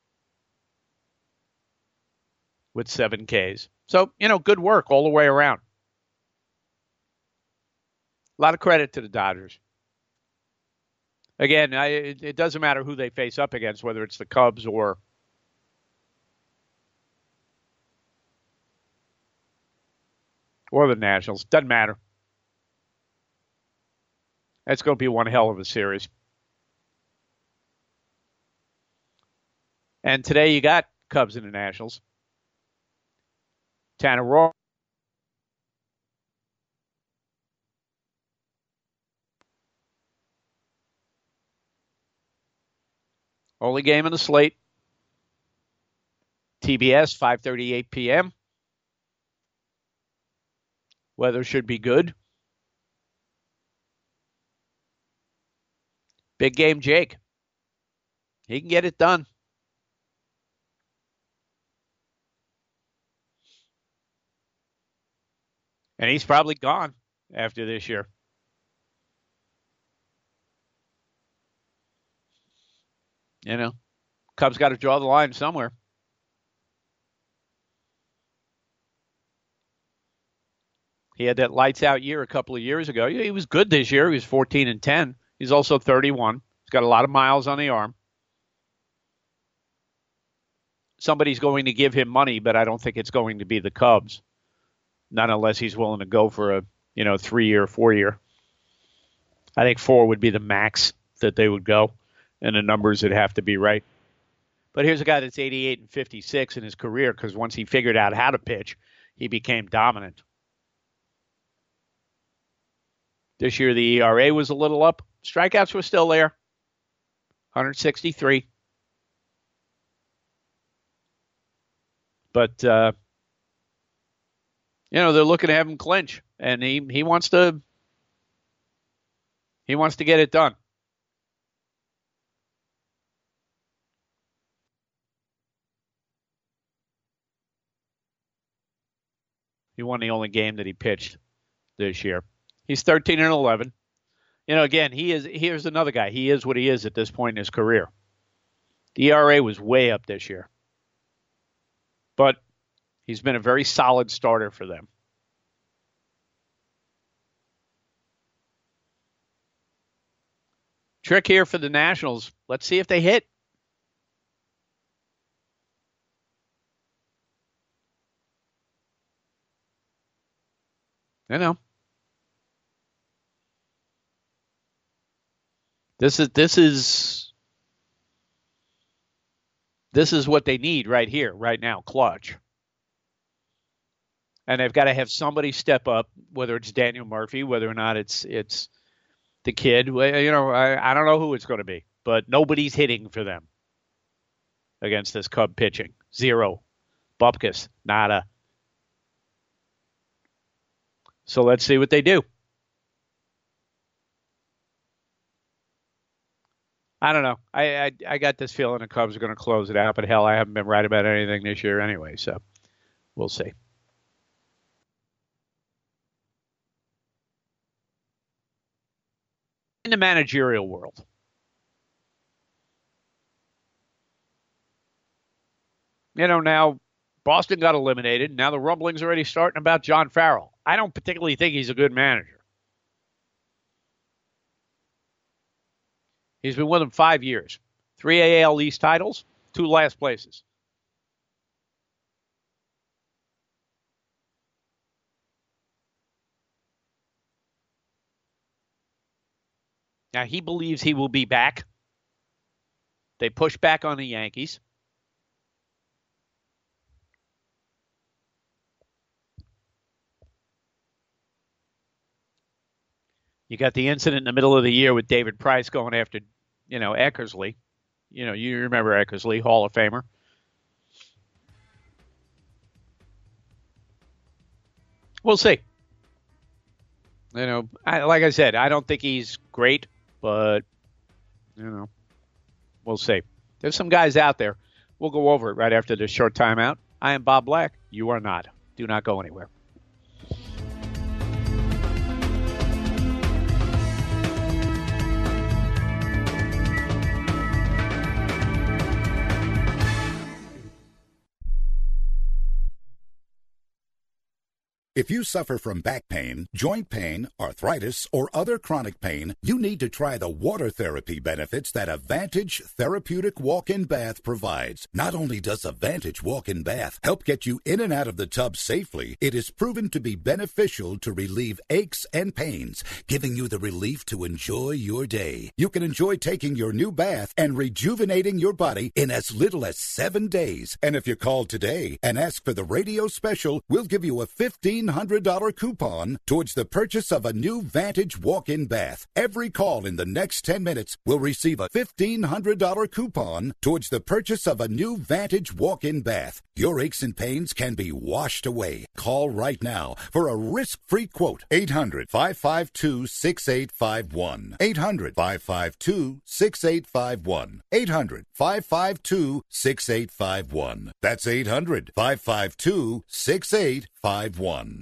with seven Ks. So, you know, good work all the way around. A lot of credit to the Dodgers. Again, I, it, it doesn't matter who they face up against, whether it's the Cubs or or the Nationals. Doesn't matter. That's going to be one hell of a series. And today you got Cubs and the Nationals. Tanner Roark. Only game on the slate. T B S, five thirty-eight p.m. Weather should be good. Big game Jake. He can get it done. And he's probably gone after this year. You know, Cubs got to draw the line somewhere. He had that lights out year a couple of years ago. He was good this year. He was fourteen and ten. He's also thirty-one. He's got a lot of miles on the arm. Somebody's going to give him money, but I don't think it's going to be the Cubs. Not unless he's willing to go for a, you know, three-year, four-year. I think four would be the max that they would go, and the numbers would have to be right. But here's a guy that's eighty-eight and fifty-six in his career because once he figured out how to pitch, he became dominant. This year, the E R A was a little up. Strikeouts were still there. one sixty-three. But, uh, you know, they're looking to have him clinch, and he, he wants to he wants to get it done. He won the only game that he pitched this year. He's thirteen and eleven. You know, again, he is. Here's another guy. He is what he is at this point in his career. The E R A was way up this year, but he's been a very solid starter for them. Trick here for the Nationals. Let's see if they hit. I know. This is this is this is what they need right here, right now, clutch. And they've got to have somebody step up, whether it's Daniel Murphy, whether or not it's it's the kid. You know, I, I don't know who it's going to be, but nobody's hitting for them against this Cub pitching. Zero. Bupkis, nada. So let's see what they do. I don't know. I, I I got this feeling the Cubs are going to close it out, but hell, I haven't been right about anything this year anyway, so we'll see. In the managerial world, you know, now Boston got eliminated. Now the rumblings are already starting about John Farrell. I don't particularly think he's a good manager. He's been with them five years. Three A L East titles, two last places. Now, he believes he will be back. They push back on the Yankees. You got the incident in the middle of the year with David Price going after, you know, Eckersley. You know, you remember Eckersley, Hall of Famer. We'll see. You know, I, like I said, I don't think he's great, but, you know, we'll see. There's some guys out there. We'll go over it right after this short timeout. I am Bob Black. You are not. Do not go anywhere. If you suffer from back pain, joint pain, arthritis, or other chronic pain, you need to try the water therapy benefits that a Vantage Therapeutic Walk-In Bath provides. Not only does a Vantage Walk-In Bath help get you in and out of the tub safely, it is proven to be beneficial to relieve aches and pains, giving you the relief to enjoy your day. You can enjoy taking your new bath and rejuvenating your body in as little as seven days. And if you call today and ask for the radio special, we'll give you a fifteen hundred dollars coupon towards the purchase of a new Vantage Walk-In Bath. Every call in the next ten minutes will receive a fifteen hundred dollars coupon towards the purchase of a new Vantage Walk-In Bath. Your aches and pains can be washed away. Call right now for a risk-free quote. eight hundred, five five two, six eight five one. eight hundred, five five two, six eight five one. eight hundred, five five two, six eight five one. That's eight hundred, five five two, six eight five one.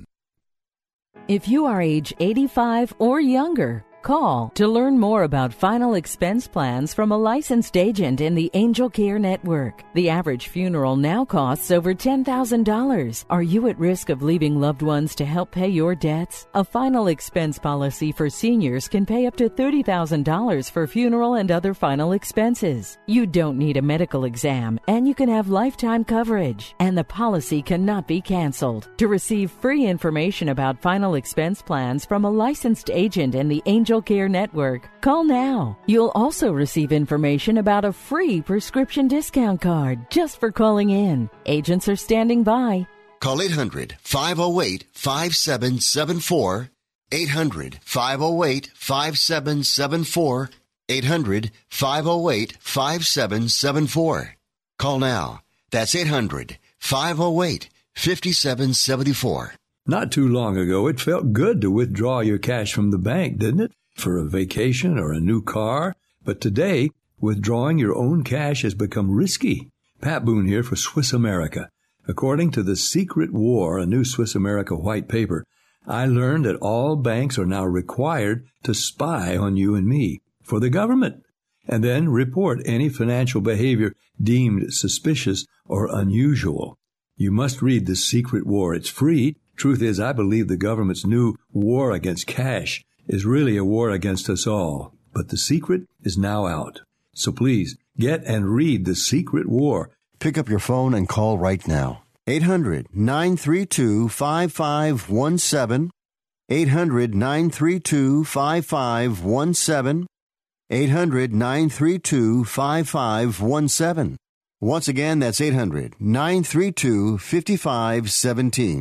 If you are age eighty-five or younger, call to learn more about final expense plans from a licensed agent in the Angel Care Network. The average funeral now costs over ten thousand dollars. Are you at risk of leaving loved ones to help pay your debts? A final expense policy for seniors can pay up to thirty thousand dollars for funeral and other final expenses. You don't need a medical exam, and you can have lifetime coverage, and the policy cannot be canceled. To receive free information about final expense plans from a licensed agent in the Angel Care Network, call now. You'll also receive information about a free prescription discount card just for calling in. Agents are standing by. Call eight hundred, five oh eight, five seven seven four. eight hundred, five oh eight, five seven seven four. eight hundred, five oh eight, five seven seven four. Call now. That's eight hundred, five oh eight, five seven seven four. Not too long ago, it felt good to withdraw your cash from the bank, didn't it? For a vacation or a new car. But today, withdrawing your own cash has become risky. Pat Boone here for Swiss America. According to The Secret War, a new Swiss America white paper, I learned that all banks are now required to spy on you and me for the government, and then report any financial behavior deemed suspicious or unusual. You must read The Secret War. It's free. Truth is, I believe the government's new war against cash is really a war against us all. But The Secret is now out. So please, get and read The Secret War. Pick up your phone and call right now. eight hundred, nine three two, five five one seven. eight hundred, nine three two, five five one seven. eight hundred, nine three two, five five one seven. Once again, that's eight hundred, nine three two, five five one seven.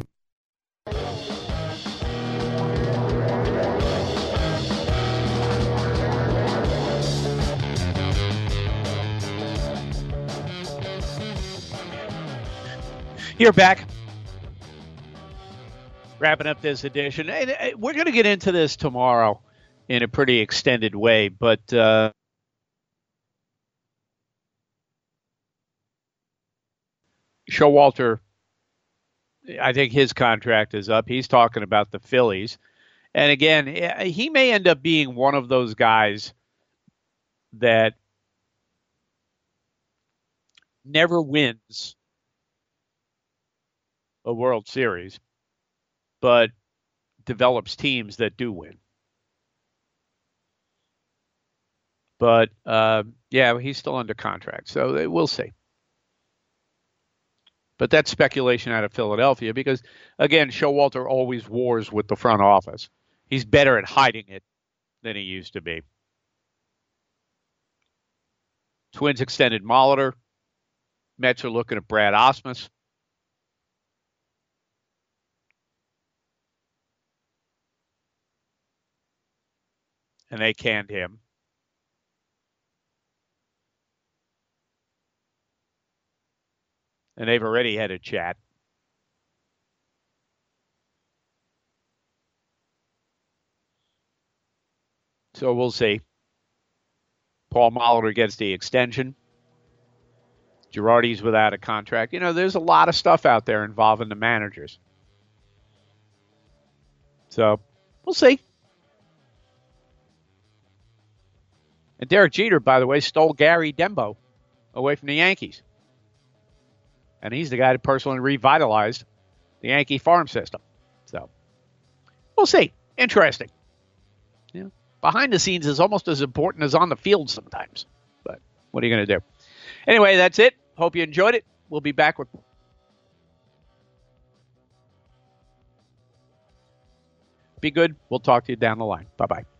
You're back. Wrapping up this edition. And we're going to get into this tomorrow in a pretty extended way, but uh, Showalter, I think his contract is up. He's talking about the Phillies. And again, he may end up being one of those guys that never wins a World Series, but develops teams that do win. But, uh, yeah, he's still under contract, so we'll see. But that's speculation out of Philadelphia because, again, Showalter always wars with the front office. He's better at hiding it than he used to be. Twins extended Molitor. Mets are looking at Brad Ausmus. And they canned him. And they've already had a chat. So we'll see. Paul Molitor gets the extension. Girardi's without a contract. You know, there's a lot of stuff out there involving the managers. So we'll see. And Derek Jeter, by the way, stole Gary Dembo away from the Yankees. And he's the guy that personally revitalized the Yankee farm system. So we'll see. Interesting. Yeah. Behind the scenes is almost as important as on the field sometimes. But what are you going to do? Anyway, that's it. Hope you enjoyed it. We'll be back with Be good. We'll talk to you down the line. Bye-bye.